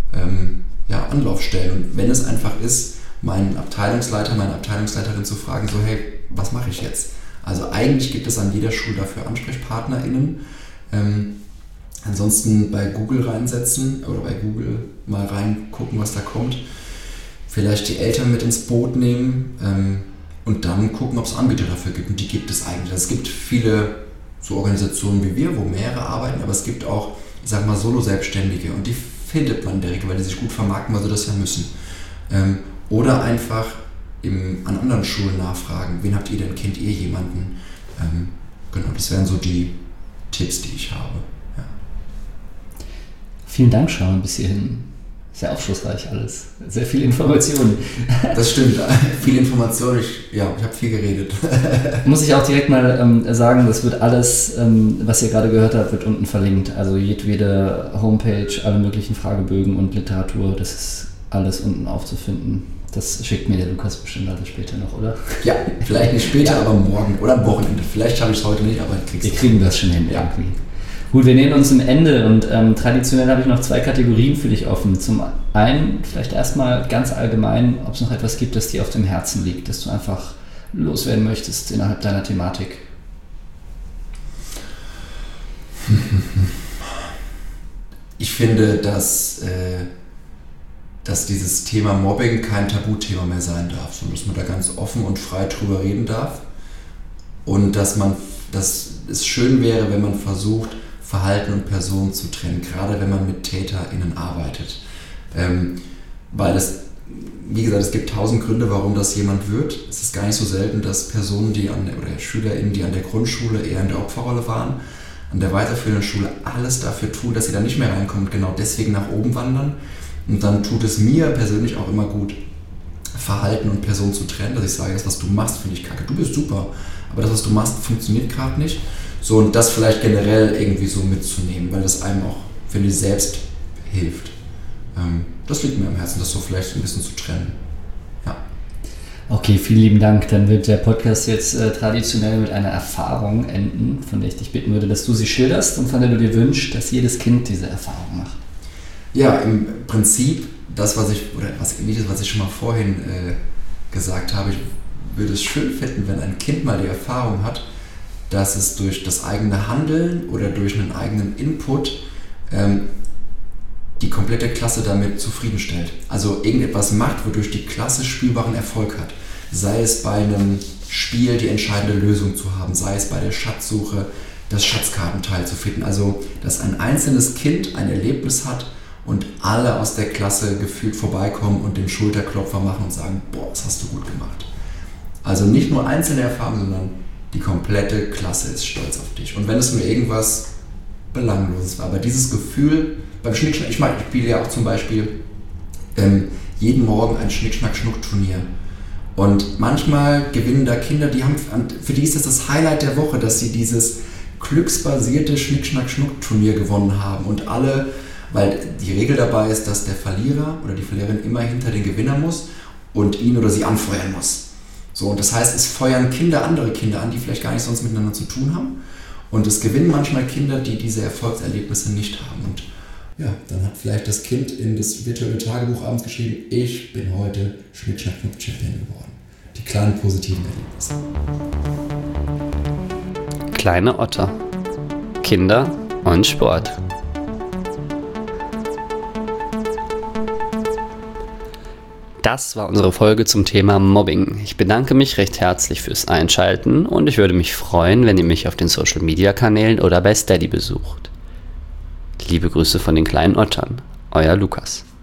ja, Anlaufstellen. Und wenn es einfach ist, meinen Abteilungsleiter, meine Abteilungsleiterin zu fragen, so hey, was mache ich jetzt? Also eigentlich gibt es an jeder Schule dafür AnsprechpartnerInnen. Ähm, ansonsten bei Google reinsetzen oder bei Google mal reingucken, was da kommt. Vielleicht die Eltern mit ins Boot nehmen ähm, und dann gucken, ob es Anbieter dafür gibt. Und die gibt es eigentlich. Es gibt viele so Organisationen wie wir, wo mehrere arbeiten, aber es gibt auch, ich sag mal, Solo-Selbstständige und die findet man direkt, weil die sich gut vermarkten, weil sie das ja müssen. Ähm, Oder einfach im, an anderen Schulen nachfragen, wen habt ihr denn, kennt ihr jemanden? Ähm, genau, das wären so die Tipps, die ich habe. Ja. Vielen Dank, Shaun, bis hierhin. Sehr aufschlussreich alles. Sehr viel Information. Das stimmt, viel Information. Ich, ja, ich habe viel geredet. Muss ich auch direkt mal ähm, sagen, das wird alles, ähm, was ihr gerade gehört habt, wird unten verlinkt. Also jedwede Homepage, alle möglichen Fragebögen und Literatur, das ist alles unten aufzufinden. Das schickt mir der Lukas bestimmt alles später noch, oder? Ja, vielleicht nicht später, ja. aber morgen oder am Wochenende. Vielleicht habe ich es heute nicht, aber kriegst wir kriegen das schon hin, ja. irgendwie. Gut, wir nähern uns zum Ende und ähm, traditionell habe ich noch zwei Kategorien für dich offen. Zum einen vielleicht erstmal ganz allgemein, ob es noch etwas gibt, das dir auf dem Herzen liegt, das du einfach loswerden möchtest innerhalb deiner Thematik. Ich finde, dass, äh, dass dieses Thema Mobbing kein Tabuthema mehr sein darf, sondern dass man da ganz offen und frei drüber reden darf und dass man, dass es schön wäre, wenn man versucht, Verhalten und Personen zu trennen, gerade wenn man mit TäterInnen arbeitet. Ähm, weil es, wie gesagt, es gibt tausend Gründe, warum das jemand wird. Es ist gar nicht so selten, dass Personen, die an der, oder SchülerInnen, die an der Grundschule eher in der Opferrolle waren, an der weiterführenden Schule alles dafür tun, dass sie da nicht mehr reinkommen und genau deswegen nach oben wandern. Und dann tut es mir persönlich auch immer gut, Verhalten und Person zu trennen, dass ich sage, das, was du machst, finde ich kacke. Du bist super, aber das, was du machst, funktioniert gerade nicht. So, und das vielleicht generell irgendwie so mitzunehmen, weil das einem auch, finde ich, selbst hilft. Ähm, das liegt mir am Herzen, das so vielleicht ein bisschen zu trennen. Ja. Okay, vielen lieben Dank. Dann wird der Podcast jetzt äh, traditionell mit einer Erfahrung enden, von der ich dich bitten würde, dass du sie schilderst und von der du dir wünschst, dass jedes Kind diese Erfahrung macht. Ja, im Prinzip das, was ich, oder was ähnliches, was ich schon mal vorhin äh, gesagt habe, ich würde es schön finden, wenn ein Kind mal die Erfahrung hat, dass es durch das eigene Handeln oder durch einen eigenen Input ähm, die komplette Klasse damit zufriedenstellt. Also irgendetwas macht, wodurch die Klasse spürbaren Erfolg hat. Sei es bei einem Spiel die entscheidende Lösung zu haben, sei es bei der Schatzsuche das Schatzkartenteil zu finden. Also, dass ein einzelnes Kind ein Erlebnis hat und alle aus der Klasse gefühlt vorbeikommen und den Schulterklopfer machen und sagen, boah, das hast du gut gemacht. Also nicht nur einzelne Erfahrungen, sondern die komplette Klasse ist stolz auf dich. Und wenn es nur irgendwas Belangloses war, aber dieses Gefühl beim Schnickschnack, ich meine, ich spiele ja auch zum Beispiel ähm, jeden Morgen ein Schnick-Schnack-Schnuck-Turnier. Und manchmal gewinnen da Kinder, die haben, für die ist das das Highlight der Woche, dass sie dieses glücksbasierte Schnick-Schnack-Schnuck-Turnier gewonnen haben. Und alle, weil die Regel dabei ist, dass der Verlierer oder die Verliererin immer hinter den Gewinner muss und ihn oder sie anfeuern muss. So, und das heißt, es feuern Kinder andere Kinder an, die vielleicht gar nicht sonst miteinander zu tun haben. Und es gewinnen manchmal Kinder, die diese Erfolgserlebnisse nicht haben. Und ja, dann hat vielleicht das Kind in das virtuelle Tagebuch abends geschrieben, ich bin heute Schnick-Schnack-Schnuck-Champion geworden. Die kleinen positiven Erlebnisse. Kleine Otter. Kinder und Sport. Das war unsere Folge zum Thema Mobbing. Ich bedanke mich recht herzlich fürs Einschalten und ich würde mich freuen, wenn ihr mich auf den Social Media Kanälen oder bei Steady besucht. Liebe Grüße von den kleinen Ottern, euer Lukas.